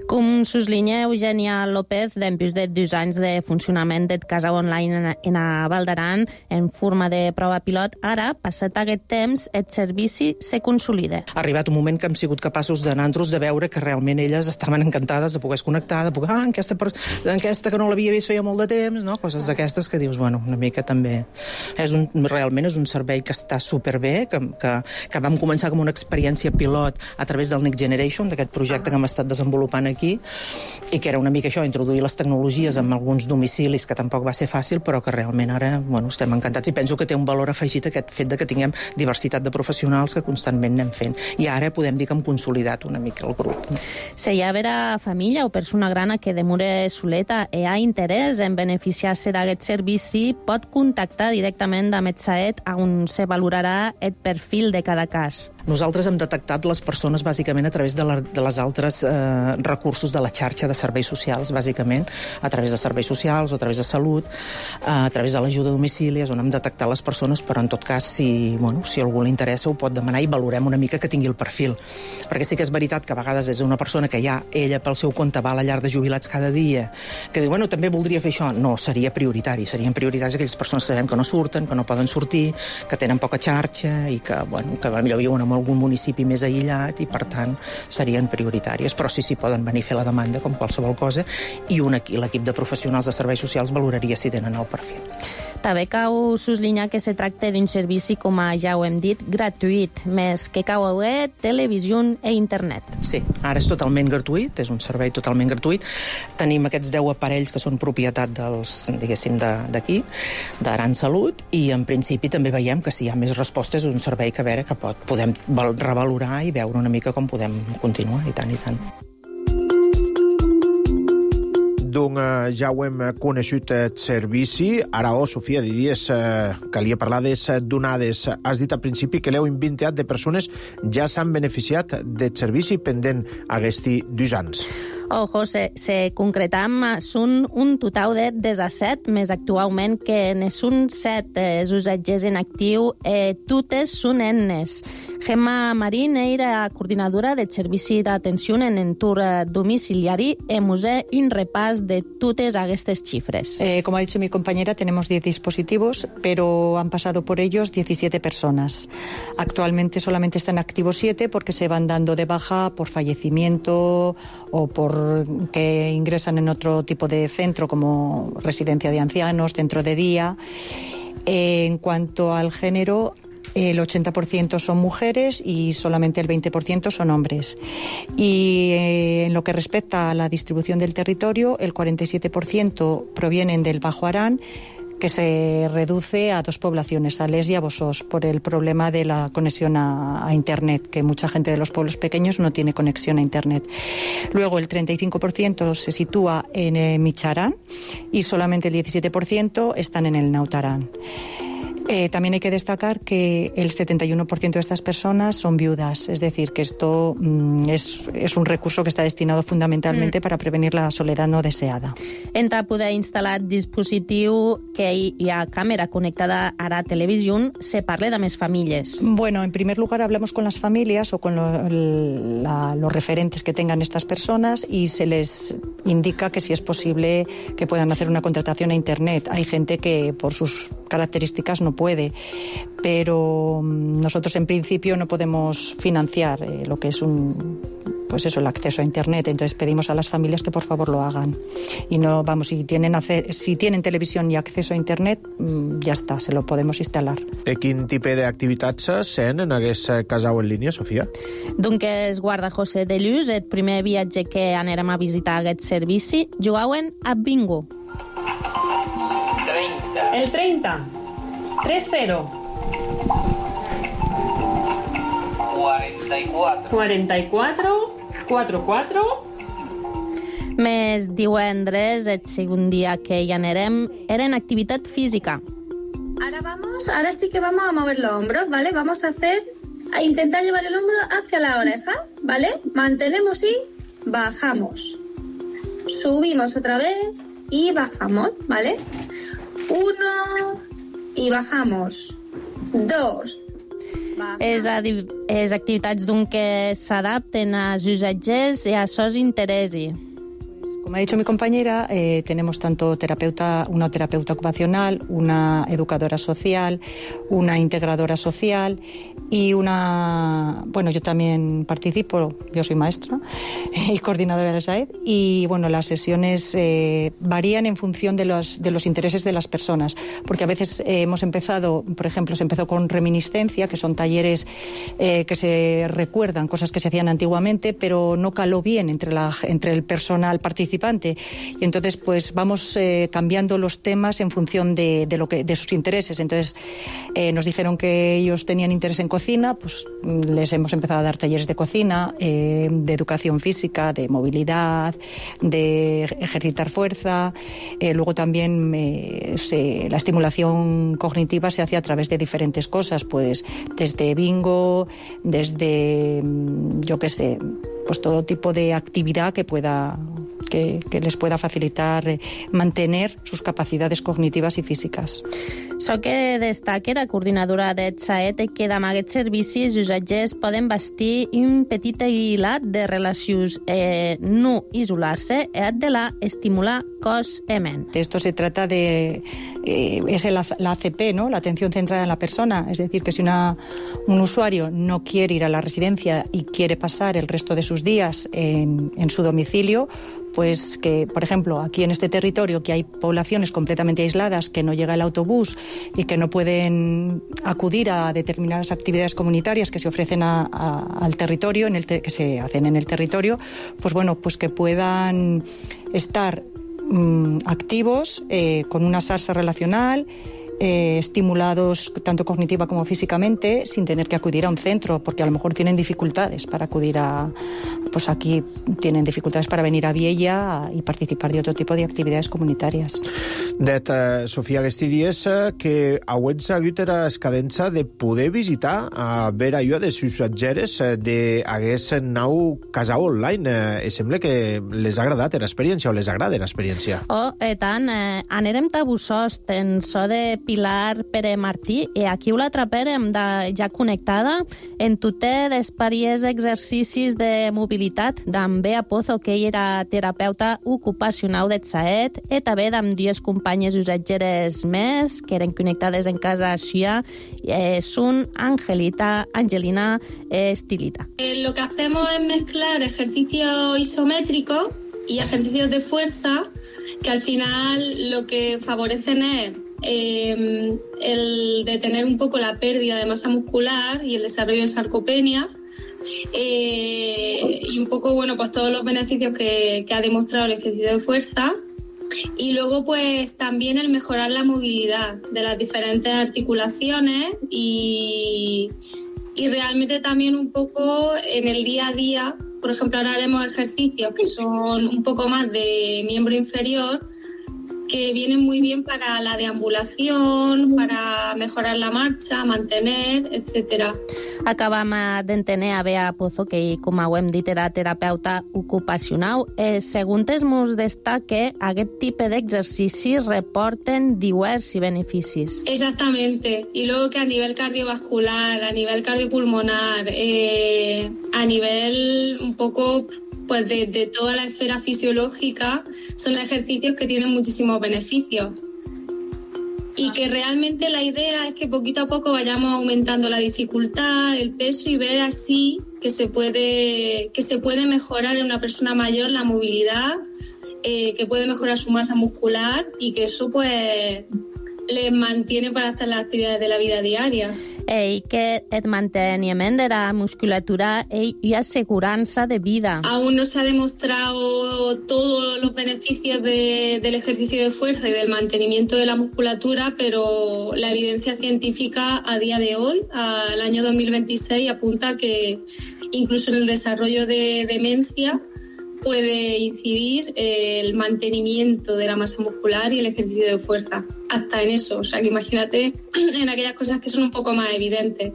Com sublinea Eugènia López, després de 2 anys de funcionament del casal online en a Val d'Aran en forma de prova pilot, ara, passat aquest temps, el servici se consolida. Ha arribat un moment que hem sigut capaços de nosaltres de veure que realment elles estaven encantades de poder connectar, de poder, aquesta que no l'havia vist feia molt de temps, no? Coses d'aquestes que dius, bueno, una mica també... Realment és un servei que està superbé, que vam començar com una experiència pilot a través del Next Generation, d'aquest projecte que hem estat desenvolupant aquí, i que era una mica això, introduir les tecnologies en alguns domicilis, que tampoc va ser fàcil, però que realment ara, bueno, estem encantats i penso que té un valor afegit aquest fet de que tinguem diversitat de professionals que constantment anem fent. I ara podem dir que hem consolidat una mica el grup. Si hi ha vera família o persona grana que demure soleta i ha interès en beneficiar-se d'aquest servici, pot contactar directament amb Etsaet, on se valorarà el perfil de cada cas. Nosaltres hem detectat les persones bàsicament a través de les altres recursos de la xarxa de serveis socials, bàsicament, a través de serveis socials o a través de salut, a través de l'ajuda a domicili, és on hem detectat les persones, però en tot cas, si algú li interessa, ho pot demanar i valorem una mica que tingui el perfil. Perquè sí que és veritat que a vegades és una persona que ja ella pel seu compte va a la llar de jubilats cada dia, que diu, bueno, també voldria fer això. No, seria prioritari. Serien prioritaris aquelles persones que sabem que no surten, que no poden sortir, que tenen poca xarxa i que, bueno, que millor viuen en algun municipi més aïllat i, per tant, serien prioritàries. Però sí, poden venir a fer la demanda com qualsevol cosa i l'equip de professionals de serveis socials valoraria si tenen el perfil. També cal sublinjar que se tracta d'un servici, com ja ho hem dit, gratuït, més que cau a web, televisió i internet. Sí, ara és totalment gratuït, és un servei totalment gratuït. Tenim aquests 10 aparells que són propietat dels, diguéssim, d'aquí, d'Aran Salut, i en principi també veiem que si hi ha més respostes és un servei que, a veure, que podem revalorar i veure una mica com podem continuar, i tant, i tant. Doncs ja ho hem coneixut el servici. Ara, Sofia, diries, calia parlar de donades. Has dit al principi que l'20 de persones ja s'han beneficiat del servici pendent aquests 2 anys. José, se concretam, són un total de 17, més actualment que ne són 7 usatges en actiu, totes són ennes. Gemma Marín era coordinadora del servici d'atenció en entorn domiciliari i mos ha un repàs de totes aquestes xifres. Como ha dicho mi compañera, tenemos 10 dispositivos, pero han pasado por ellos 17 personas. Actualmente solamente están activos 7 porque se van dando de baja por fallecimiento o por que ingresan en otro tipo de centro como residencia de ancianos, centro de día. En cuanto al género, el 80% son mujeres y solamente el 20% son hombres. Y en lo que respecta a la distribución del territorio, el 47% provienen del Bajo Arán, que se reduce a 2 poblaciones, a Les y a Bosós, por el problema de la conexión a Internet, que mucha gente de los pueblos pequeños no tiene conexión a Internet. Luego el 35% se sitúa en Micharán y solamente el 17% están en el Nautarán. También hay que destacar que el 71% de estas personas son viudas, es decir, que esto es un recurso que está destinado fundamentalmente para prevenir la soledad no deseada. En poder instal·lar dispositiu que hi ha càmera connectada a la televisió, se parla de més famílies. Bueno, en primer lugar hablamos con las familias o con los referentes que tengan estas personas y se les indica que si es posible que puedan hacer una contratación a Internet. Hay gente que por sus características no puede, pero nosotros en principio no podemos financiar lo que es el acceso a Internet, entonces pedimos a las familias que por favor lo hagan. Y no, si tienen televisión y acceso a Internet, ya está, se lo podemos instalar. Quin tipus d'activitats sent en aquest casal en línia, Sofia? Donc es guarda José de Luz, el primer viatge que anarem a visitar aquest servici, jugaven a bingo. 30. El 30. 3-0. 44. 44. 4-4. Més divendres, el segon dia que hi anarem, era en activitat física. Ahora sí que vamos a mover los hombros, ¿vale? Vamos a intentar llevar el hombro hacia la oreja, ¿vale? Mantenemos y bajamos. Subimos otra vez y bajamos, ¿vale? 1 y bajamos. 2 Les activitats que s'adapten a usatgers i a sos interessi. Como ha dicho mi compañera, tenemos tanto una terapeuta ocupacional, una educadora social, una integradora social y yo también participo, yo soy maestra y coordinadora de la SAED, y las sesiones varían en función de los intereses de las personas, porque a veces hemos empezado, por ejemplo, se empezó con reminiscencia, que son talleres que se recuerdan cosas que se hacían antiguamente, pero no caló bien entre el personal participante, y entonces pues vamos cambiando los temas en función de sus intereses. Entonces nos dijeron que ellos tenían interés en cocina, pues les hemos empezado a dar talleres de cocina, de educación física, de movilidad, de ejercitar fuerza. Luego también la estimulación cognitiva se hace a través de diferentes cosas, pues desde bingo, desde pues todo tipo de actividad que les pueda facilitar mantener sus capacidades cognitivas i físiques. So que destaca la coordinadora d'ETSAET que amb aquests servicis els usatgers poden bastir un petit aïllat de relacions, no isolar-se, de estimular cos i ment. Esto se trata es la ACP, ¿no? La atención centrada en la persona. Es decir, que si un usuario no quiere ir a la residencia y quiere pasar el resto de sus días en su domicilio, pues que, por ejemplo, aquí en este territorio que hay poblaciones completamente aisladas, que no llega el autobús y que no pueden acudir a determinadas actividades comunitarias que se ofrecen al territorio, que se hacen en el territorio, pues que puedan estar activos con una salsa relacional, estimulados tanto cognitiva como físicamente, sin tener que acudir a un centro, porque a lo mejor tienen dificultades para acudir pues aquí tienen dificultades para venir a Viella y participar de otro tipo de actividades comunitàries. Sofia, aquests dies que auem hagut la escadença de poder visitar a veure allò de usatgeres d'aquest nou casal online. Sembla que les ha agradat l'experiència o les agrada l'experiència. I tant. Anirem a Bussost, en so de Pilar Pere Martí, i aquí ho l'atraparem ja connectada en totes les paries exercicis de mobilitat d'en Bea Pozo, que ella era terapeuta ocupacional d'ETSAET, i també d'en dues companyes usatgeres més, que eren connectades en casa aixia, són Angelina Estilita. Lo que hacemos es mezclar ejercicios isométricos y ejercicios de fuerza, que al final lo que favorecen es el detener un poco la pérdida de masa muscular y el desarrollo de sarcopenia, y un poco, pues todos los beneficios que ha demostrado el ejercicio de fuerza, y luego pues también el mejorar la movilidad de las diferentes articulaciones y realmente también un poco en el día a día. Por ejemplo, ahora haremos ejercicios que son un poco más de miembro inferior, que vienen muy bien para la deambulación, para mejorar la marxa, mantener, etc. Acabam d'entendre a Bea Pozo, que, com ho hem dit, era terapeuta ocupacional. Segons mos destaca, aquest tipus d'exercicis reporten diversos beneficis. Exactamente. Y luego que a nivel cardiovascular, a nivel cardiopulmonar, a nivel un poco pues de toda la esfera fisiológica, son ejercicios que tienen muchísimos beneficios. Y que realmente la idea es que poquito a poco vayamos aumentando la dificultad, el peso, y ver así que se puede mejorar en una persona mayor la movilidad, que puede mejorar su masa muscular, y que eso pues les mantiene para hacer las actividades de la vida diaria. I que el manteniment de la musculatura y aseguranza de vida. Aún no se ha demostrado todos los beneficios del ejercicio de fuerza y del mantenimiento de la musculatura, pero la evidencia científica a día de hoy, al año 2026, apunta que incluso en el desarrollo de demencia puede incidir el mantenimiento de la masa muscular y el ejercicio de fuerza. Hasta en eso, o sea que imagínate en aquellas cosas que son un poco más evidentes.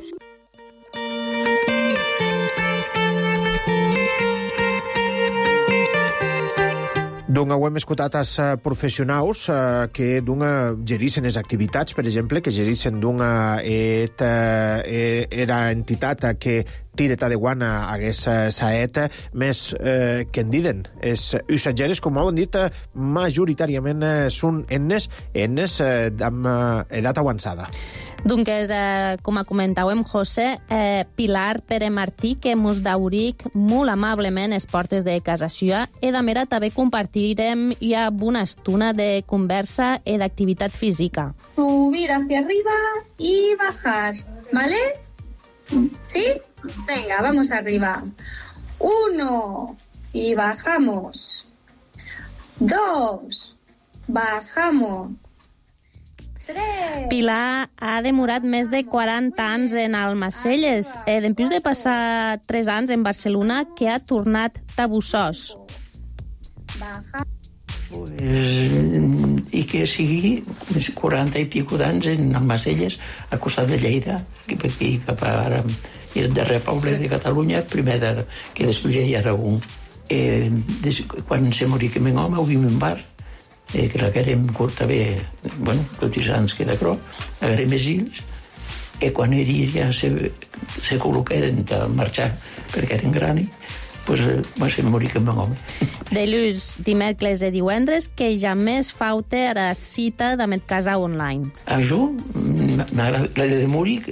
Doncs hem escoltat els professionals que gerissen les activitats, per exemple, que gerissen era entitat que tiret de guana hagués saet, més que en diuen. Els usatgeres, com ho han dit, majoritàriament són ennes amb edat avançada. Doncs, com comentàvem, José, Pilar Pere Martí, que mos dauric molt amablement les portes de casa seva, i de mera també compartirem ja una estona de conversa i d'activitat física. Subir hacia arriba y bajar, ¿vale? ¿Sí? Venga, vamos arriba. 1 y bajamos. 2, bajamos. 3. Pilar ha demorat més de 40 anys en Almacelles. Després de passar 3 anys en Barcelona, que ha tornat a Bussós. I que sigui 40 i pico d'anys en Almacelles, al costat de Lleida, aquí cap a ara, i el darrer poble de Catalunya, primer que després hi ha Aragó. Quan se morí que meu home, ho vim en bar, que l'agarem també, tots els anys que de prop, agarem els ills, i quan ells ja se col·loqueren a marxar perquè eren grans, va ser morir que meu home. Dilluns, dimecres i divendres, que ja més falta a la cita de Medcasa online. A jo m'agrada la de morir,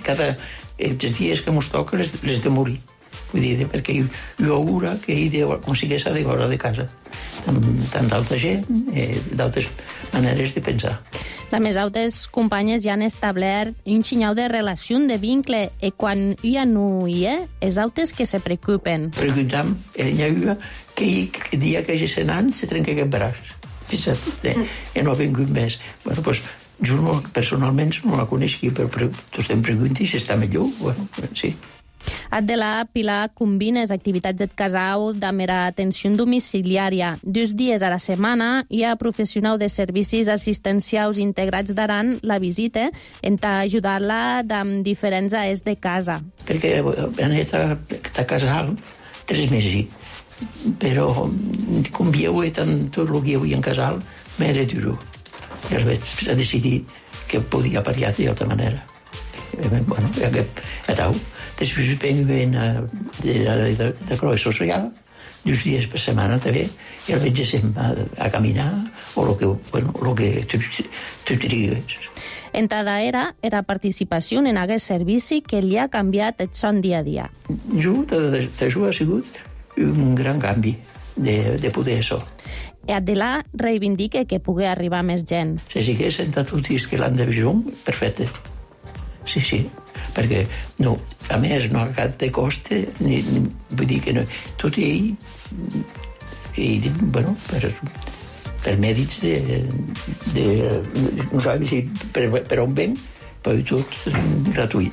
els dies que mos toca les de morir. Vull dir, perquè jo auguro que hi aconsegueix a l'hora de casa. Tant d'altra gent, d'altres maneres de pensar. De més altres companyes ja han establert un xinyau de relació, de vincle, i quan ja no hi és altres que se preocupen. Preguntam, hi ha una que el dia que hagi 100 anys se trenca aquest braç. Fixa't, i no ha vingut més. Bueno, doncs, jo personalment no la coneixia, però tots em pregunti si està millor. Bueno, sí. De la Pilar combina les activitats del casal de mera atenció domiciliària. 2 dies a la setmana hi ha professional de servicis assistencials integrats d'Aran la visita en ajudar-la amb diferents àrees de casa. Perquè he anat a casal 3 mesos, però com veieu tot el que hi havia en casal m'era duro. I vaig decidir que podia pariar d'altra manera. Bueno, ja tau. Després venien de Croix Social, 2 dies per setmana també, i el veig a caminar, o el que tu digues. En cada era participació en aquest servici que li ha canviat el son dia a dia. Jo ha sigut un gran canvi de poder això. I Adela reivindica que pugui arribar més gent. Si sigués sentat un disc que l'han de visió, perfecte. Sí, perquè no, a més no ha cap de coste, vull dir que no, tot ell, bueno, per mèrits no sabem si per on ven, però tot gratuït.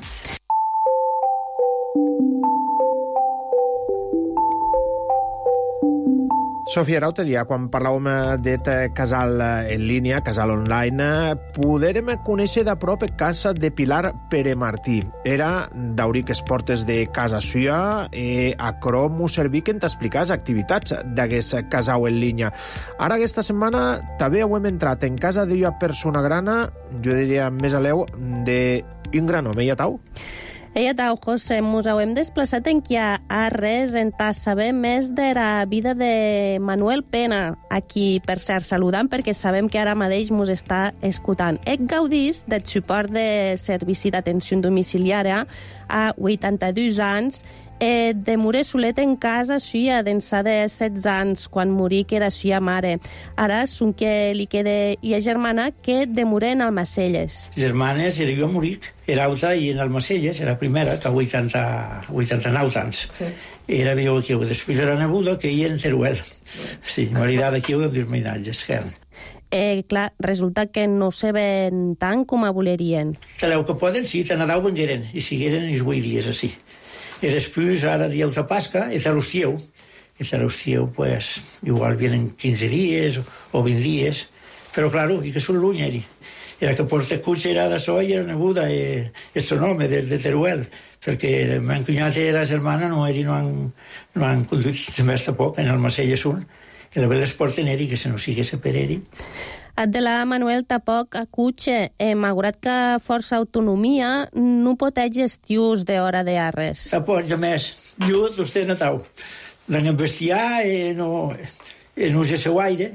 Sofia, ara ho te dia, quan parlàvem d'aquest casal en línia, casal online, podrem conèixer de prop casa de Pilar Pere Martí. Era d'auric les portes de casa suya i a Crom m'ho serví que t'explicar les activitats d'aquest casal en línia. Ara, aquesta setmana, també hem entrat en casa d'una persona grana, jo diria més a l'eu, d'un gran home, ja tau? Ella tau, José, mos hem desplaçat en qui ha res en saber més de la vida de Manuel Pena, aquí, per cert, saludant, perquè sabem que ara mateix mos està escoltant. Gaudís del suport de servici d'atenció domiciliària a 82 anys, de morir solet en casa suya d'ençà de 16 anys, quan morí que era suya mare. Ara són que li queda i a germana que de morir en Almacelles. Germanes, jo morit, era alta i en Almacelles, era primera, que 89 anys. Sí. Era viu aquí, després era nebuda, que hi era en Teruel. Sí, maridada aquí de 2 mainatges, clar, resulta que no se ven tant com a volerien. Taleu que poden, sí, te n'adau vengueren, i sigueren els 8 dies així. I després, ara dia de Pasca, i t'arustieu. I t'arustieu, pues, igual vienen 15 dies o 20 dies. Però, claro, i que són l'unyeri. Era que porta cotxe era de so i era nebuda, el seu nom, de Teruel, perquè mon cunyat i la germana no han conduït més de poc, en Almacelles un, I la les porten eri, que si no sigués per eri. De la Manuel tampoc acutxe, malgrat que força autonomia, no pot gestius d'hora de arres. Tampoc, a més, jo vostè natau. D'en bestiar no sé seu aire,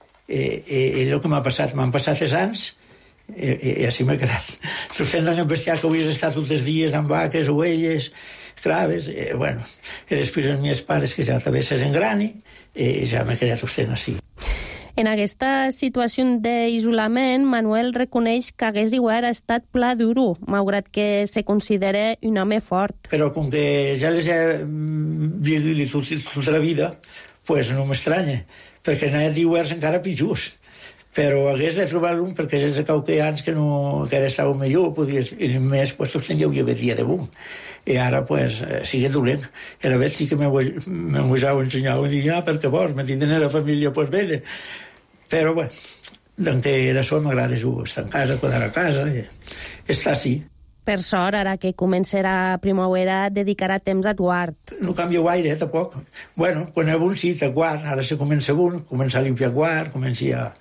el que m'ha passat, m'han passat 3 anys, i així m'he quedat. Vostè d'en bestiar que avui has estat tots els dies amb vaques, ovelles, craves, bueno, i després els meus pares que ja també s'engrani, i ja m'he quedat vostè així. En aquesta situació d'isolament, Manuel reconeix que hagués d'haver estat pla duro, malgrat que se considera un home fort. Però com que ja les he viscut tota la vida, pues no m'estranya, perquè n'he d'hiverns encara pitjors. Però hagués de trobar un perquè els cauqueans que ara estàveu millor, i més, pues tots teniu ja dia de bum. I ara, pues, sigue dolent. I a veure sí que m'ho ensenyau i dir, perquè vols, me tindré la família, pues bene. Però, bueno, d'entre d'això m'agrada estar a casa, quedar a casa, estar així. Per sort, ara que començarà primavera, dedicarà temps a Guard. No canvia gaire, tampoc. Bueno, quan hi ha un sí, a Guard, ara se comença a limpiar Guard, comença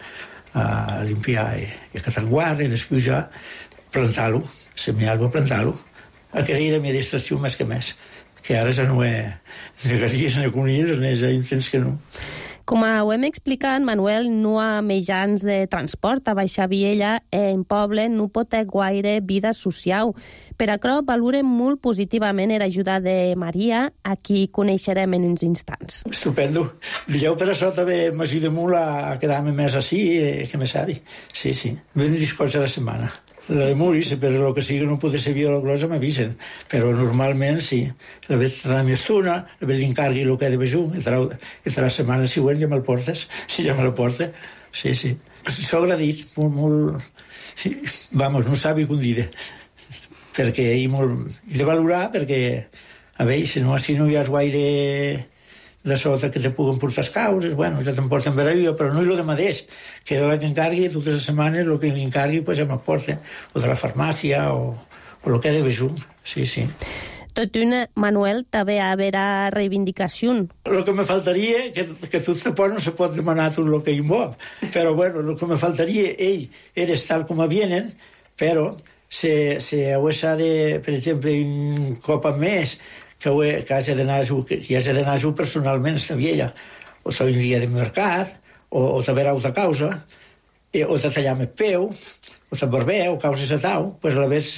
a limpiar i a catar Guard, i després ja plantar-lo, semear-lo, plantar-lo. Aquella era la meva distracció més que més, que ara ja no he galeries, ni conilles, ni ja intents que no. Com ho hem explicat, Manuel no ha mitjans de transport a Baixa Viella, en poble no pot haver gaire vida social. Per això valorem molt positivament l'ajuda de Maria, a qui coneixerem en uns instants. Estupendo. Digueu per això també m'ajuda molt a quedar-me més així, que me sabi. Sí, sí. Ven discos a la setmana. La de morir, per el que sigui no poder ser biologlosa, m'avisen. Però normalment sí. La veig la meva estona, la veig l'incargui el que he de vejú, i la setmana següent ja me'l portes. Si ja me la porta, sí, sí. S'ho agradit, molt... Sí, vamos, no sabi com dir. Perquè he de valorar, perquè, a veure, si no hi ha gaire de sota que te puguen portar les causes, bueno, ja t'emporten per allò, però no és el de mateix, que era la que encargui totes les setmanes, el que l'encargui, pues ja m'aporta, o de la farmàcia, o el que he de vejú, sí, sí. Tot una, Manuel, també haverà reivindicació. El que me faltaria, que tot tampoc no se pot demanar tot el que hi vol, però bueno, el que me faltaria, era estar com a vienen, però si hagués de, per exemple, un cop al mes, que hagi d'anar a jugar personalment a la Viella, o un dia de mercat, o de veure altra causa, o de tallar el peu, o de barber, o causes a tau, pues a la vez,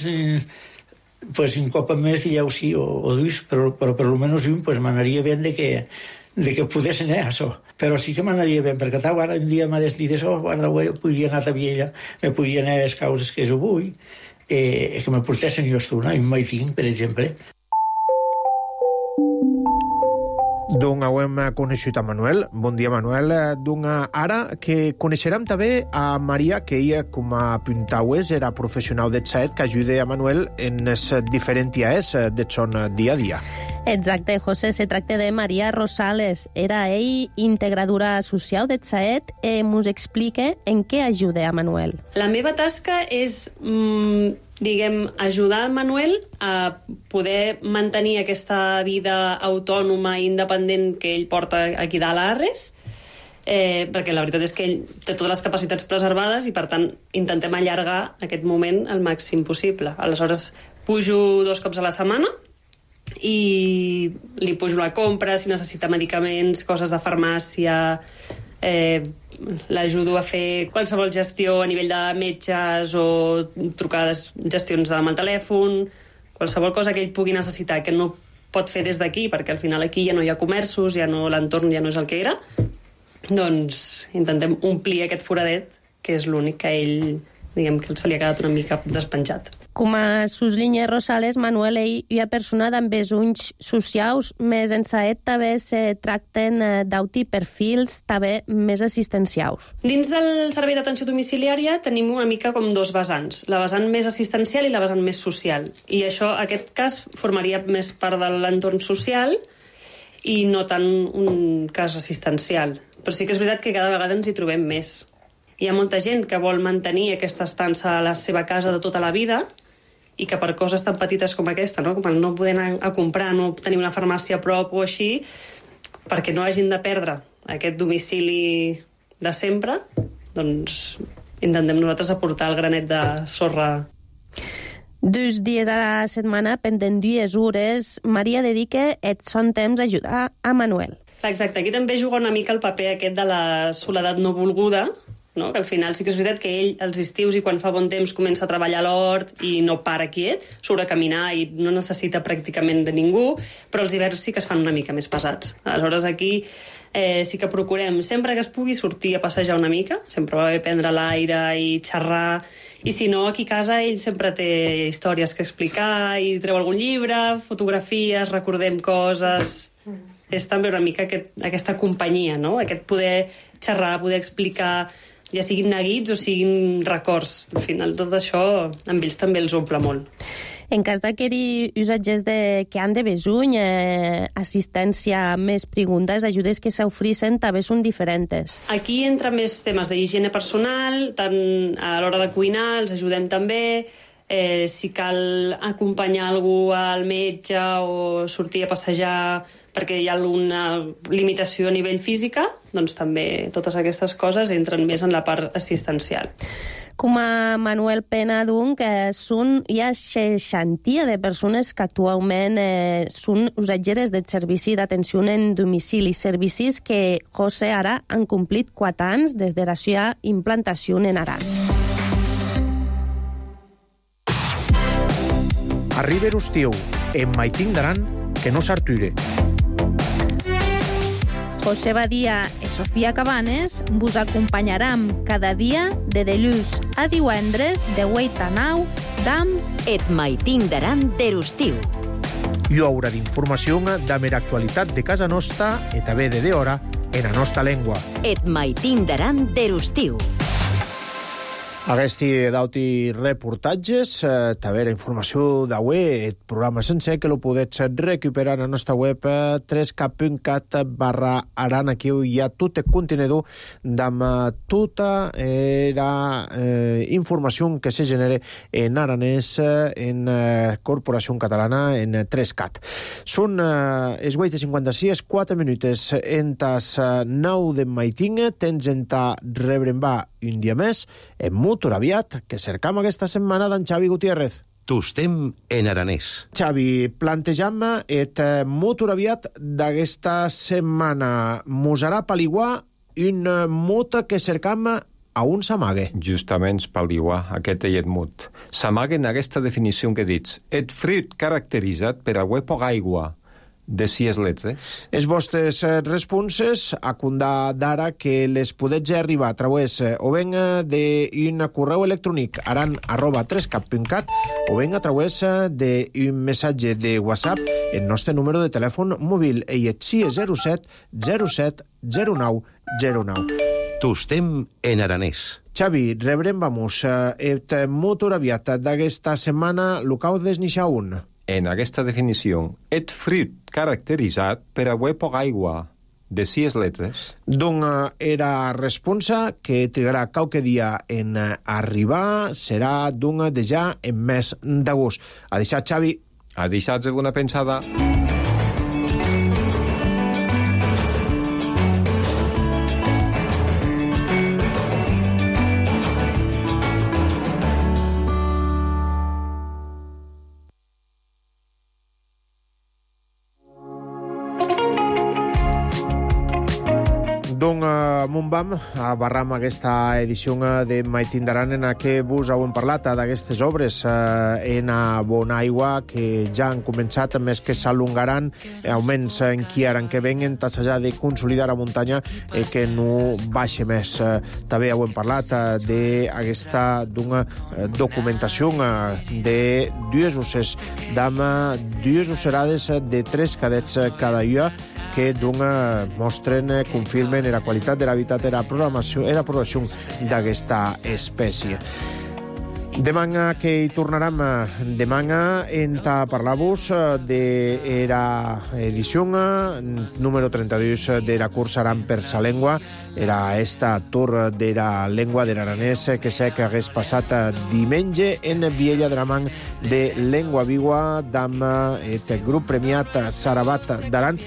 pues un cop al mes dieu sí o duis, però per almenys un, pues m'anaria bé de que pogués anar a això. Però sí que m'anaria bé, perquè tau ara un dia m'ha dit, guarda, podria anar a la Viella, me podria anar a les causes que jo vull, que me portessin jo estona, un maiting, per exemple. Doncs hem coneixut a Manuel. Bon dia, Manuel. Doncs ara que coneixerem també a Maria, que ella, com a apuntaues, era professional de saet que ajuda a Manuel en les diferents dies de son dia a dia. Exacte, José, se tracta de Maria Rosales. Era ell integradora social de saet i ens explica en què ajuda a Manuel. La meva tasca és, ajudar el Manuel a poder mantenir aquesta vida autònoma i independent que ell porta aquí dalt a Arres, perquè la veritat és que ell té totes les capacitats preservades i, per tant, intentem allargar aquest moment el màxim possible. Aleshores, pujo 2 cops a la setmana i li pujo la compra, si necessita medicaments, coses de farmàcia, l'ajudo a fer qualsevol gestió a nivell de metges o trucades, gestions amb el telèfon, qualsevol cosa que ell pugui necessitar, que no pot fer des d'aquí, perquè al final aquí ja no hi ha comerços, l'entorn ja no és el que era, doncs intentem omplir aquest foradet, que és l'únic que ell, que se li ha quedat una mica despenjat. Com a Suslinya Rosales, Manuel hi ha persones amb besonys socials, més en saet també se tracten d'auti perfils també més assistencials. Dins del servei d'atenció domiciliària tenim una mica com 2 vessants, la vessant més assistencial i la vessant més social. I això, aquest cas, formaria més part de l'entorn social i no tant un cas assistencial. Però sí que és veritat que cada vegada ens hi trobem més. Hi ha molta gent que vol mantenir aquesta estança a la seva casa de tota la vida i que per coses tan petites com aquesta, no? Com no poder anar a comprar, no tenir una farmàcia a prop o així, perquè no hagin de perdre aquest domicili de sempre, doncs intentem nosaltres aportar el granet de sorra. 2 dies a la setmana, pendent 2 hores, Maria dedica son temps a ajudar a Manuel. Exacte, aquí també juga una mica el paper aquest de la soledat no volguda, no? Que al final sí que és veritat que ell, als estius i quan fa bon temps, comença a treballar a l'hort i no para quiet, surt a caminar i no necessita pràcticament de ningú, però els hiverns sí que es fan una mica més pesats. Aleshores aquí sí que procurem, sempre que es pugui, sortir a passejar una mica, sempre va bé prendre l'aire i xerrar, i si no, aquí a casa ell sempre té històries que explicar i treu algun llibre, fotografies, recordem coses. És també una mica aquesta companyia, no? Aquest poder xerrar, poder explicar, ja siguin neguits o siguin records. Al final tot això amb ells també els omple molt. En cas d'aquests usatges que han de besuny, assistència més preguntes, ajudes que s'ofricen també són diferents. Aquí entra més temes d'higiene personal, tant a l'hora de cuinar, els ajudem també, si cal acompanyar algú al metge o sortir a passejar perquè hi ha alguna limitació a nivell física, doncs també totes aquestes coses entren més en la part assistencial. Com a Manuel Pena, doncs, hi ha 60 de persones que actualment són usatgeres del servici d'atenció en domicili, servicis que, José, ara han complit 4 anys des de la seva implantació en Aran. Arriba l'estiu, en Maitín d'Aran, que no s'arture. José Badia i Sofia Cabanes vos acompanyaram cada dia de dilluns a divendres de 8 a 9 d'Am Et Maitín d'Aran d'Erustiu. Hi haurà d'informació de mera actualitat de casa nostra i també de hora en la nostra llengua. Et Maitín d'Aran d'Erustiu. Aquesti d'auti reportatges, també la informació d'avui, el programa sencer, que lo podets recuperar a la nostra web www.cat/aran. Aquí hi ha tot el contenidor amb tota la informació que se genera en aranès, en Corporació Catalana, en 3CAT. Són els 8:56, 4 minuts en tas 9 de Maitín. Tens en ta rebrembar un dia més en Motor Aviat, que cercam aquesta setmana d'en Xavi Gutiérrez. Tostem en aranès. Xavi, plantejam et Motor Aviat d'aquesta setmana. Mos harà paliguar un mot que cercam a un s'amague. Justament paliguar aquest eit mot. S'amague en aquesta definició que dits. Et fruit caracteritzat per a poca aigua de 6 letres. Els vostres responses a condar d'ara que les podets arribar a través o ben d'un correu electrònic aran@3cat.cat o ben a través d'un missatge de WhatsApp el nostre número de telèfon mòbil i et 607 07 09 09. Tostem en aranès. Xavi, rebrem vamos et Motor Aviat d'aquesta setmana local desnixar un. En aquesta definició, et fruit caracteritzat per a poca aigua de 6 letres. Donc, era responsa que trigarà qualque dia en arribar, serà de ja en mes d'agost. A deixar, Xavi. A deixar-vos una pensada. Vam a barram aquesta edició de Maitín d'Aran en què vos heu parlat d'aquestes obres en Bonaigua que ja han començat, més que s'allongaran, augments en qui ara que venguen, tassejar de consolidar la muntanya que no baixa més. També heu parlat d'aquesta documentació de 2 usses d'am 2 usserades de 3 cadets cada dia que mostren, confirmen la qualitat de l'habitat i la programació d'aquesta espècie. Demà que hi tornarem demà en parlar-vos de la edició número 32 de la cursa Aran per sa llengua. Era esta tour de la llengua de l'aranès que sé que hagués passat diumenge en Viella de la Man de Llengua Viva amb el grup premiat Sarabat d'Aran.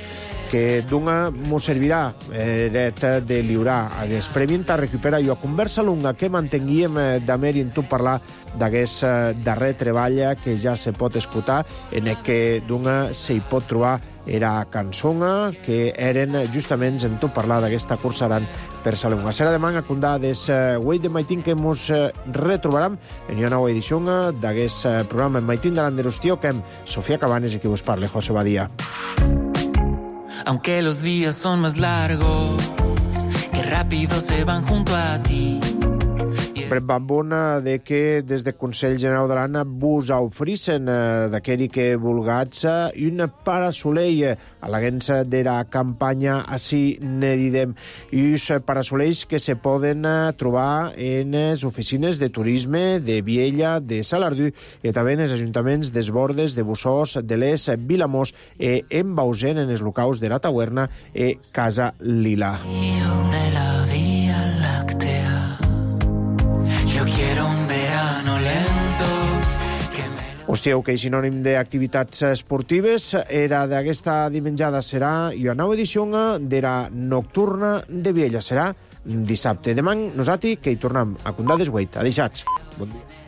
que d'una mos servirà de lliurar hagués premint a recuperar i a conversa lunga que mantenguíem d'Amer i en tu parlar d'hagués darrer treball que ja se pot escoltar en el que d'una se hi pot trobar era cançona que eren justament en tu parlar d'aquesta cursaran per sa lunga. Serà demà a condar des Wait de Maitín que mos retrobaram en una nova edició d'aquest programa en Maitín de l'Anderustio que amb Sofia Cabanes i qui vos parle, José Badía. Aunque los días son más largos, que rápido se van junto a ti. Bambona de que des del Consell General de l'Anna vos ofricen d'aquell que vulgats una parasolell a l'agència de la campanya així ne didem. I uns parasolells que se poden trobar en les oficines de turisme de Viella, de Salardú i també en els ajuntaments des Bordes, de Bussós, de les Vilamós i en Bausen, en els locals de la Taverna i Casa Lila. De la Vía Láctea. Yo quiero un verano lento. Hostieu, que és sinònim d'activitats esportives era d'aquesta dimenjada serà i una nova edició de la nocturna de Viella serà dissabte. Demà, nosaltres, que hi tornem a condar des 8. Adeixats. Bon dia.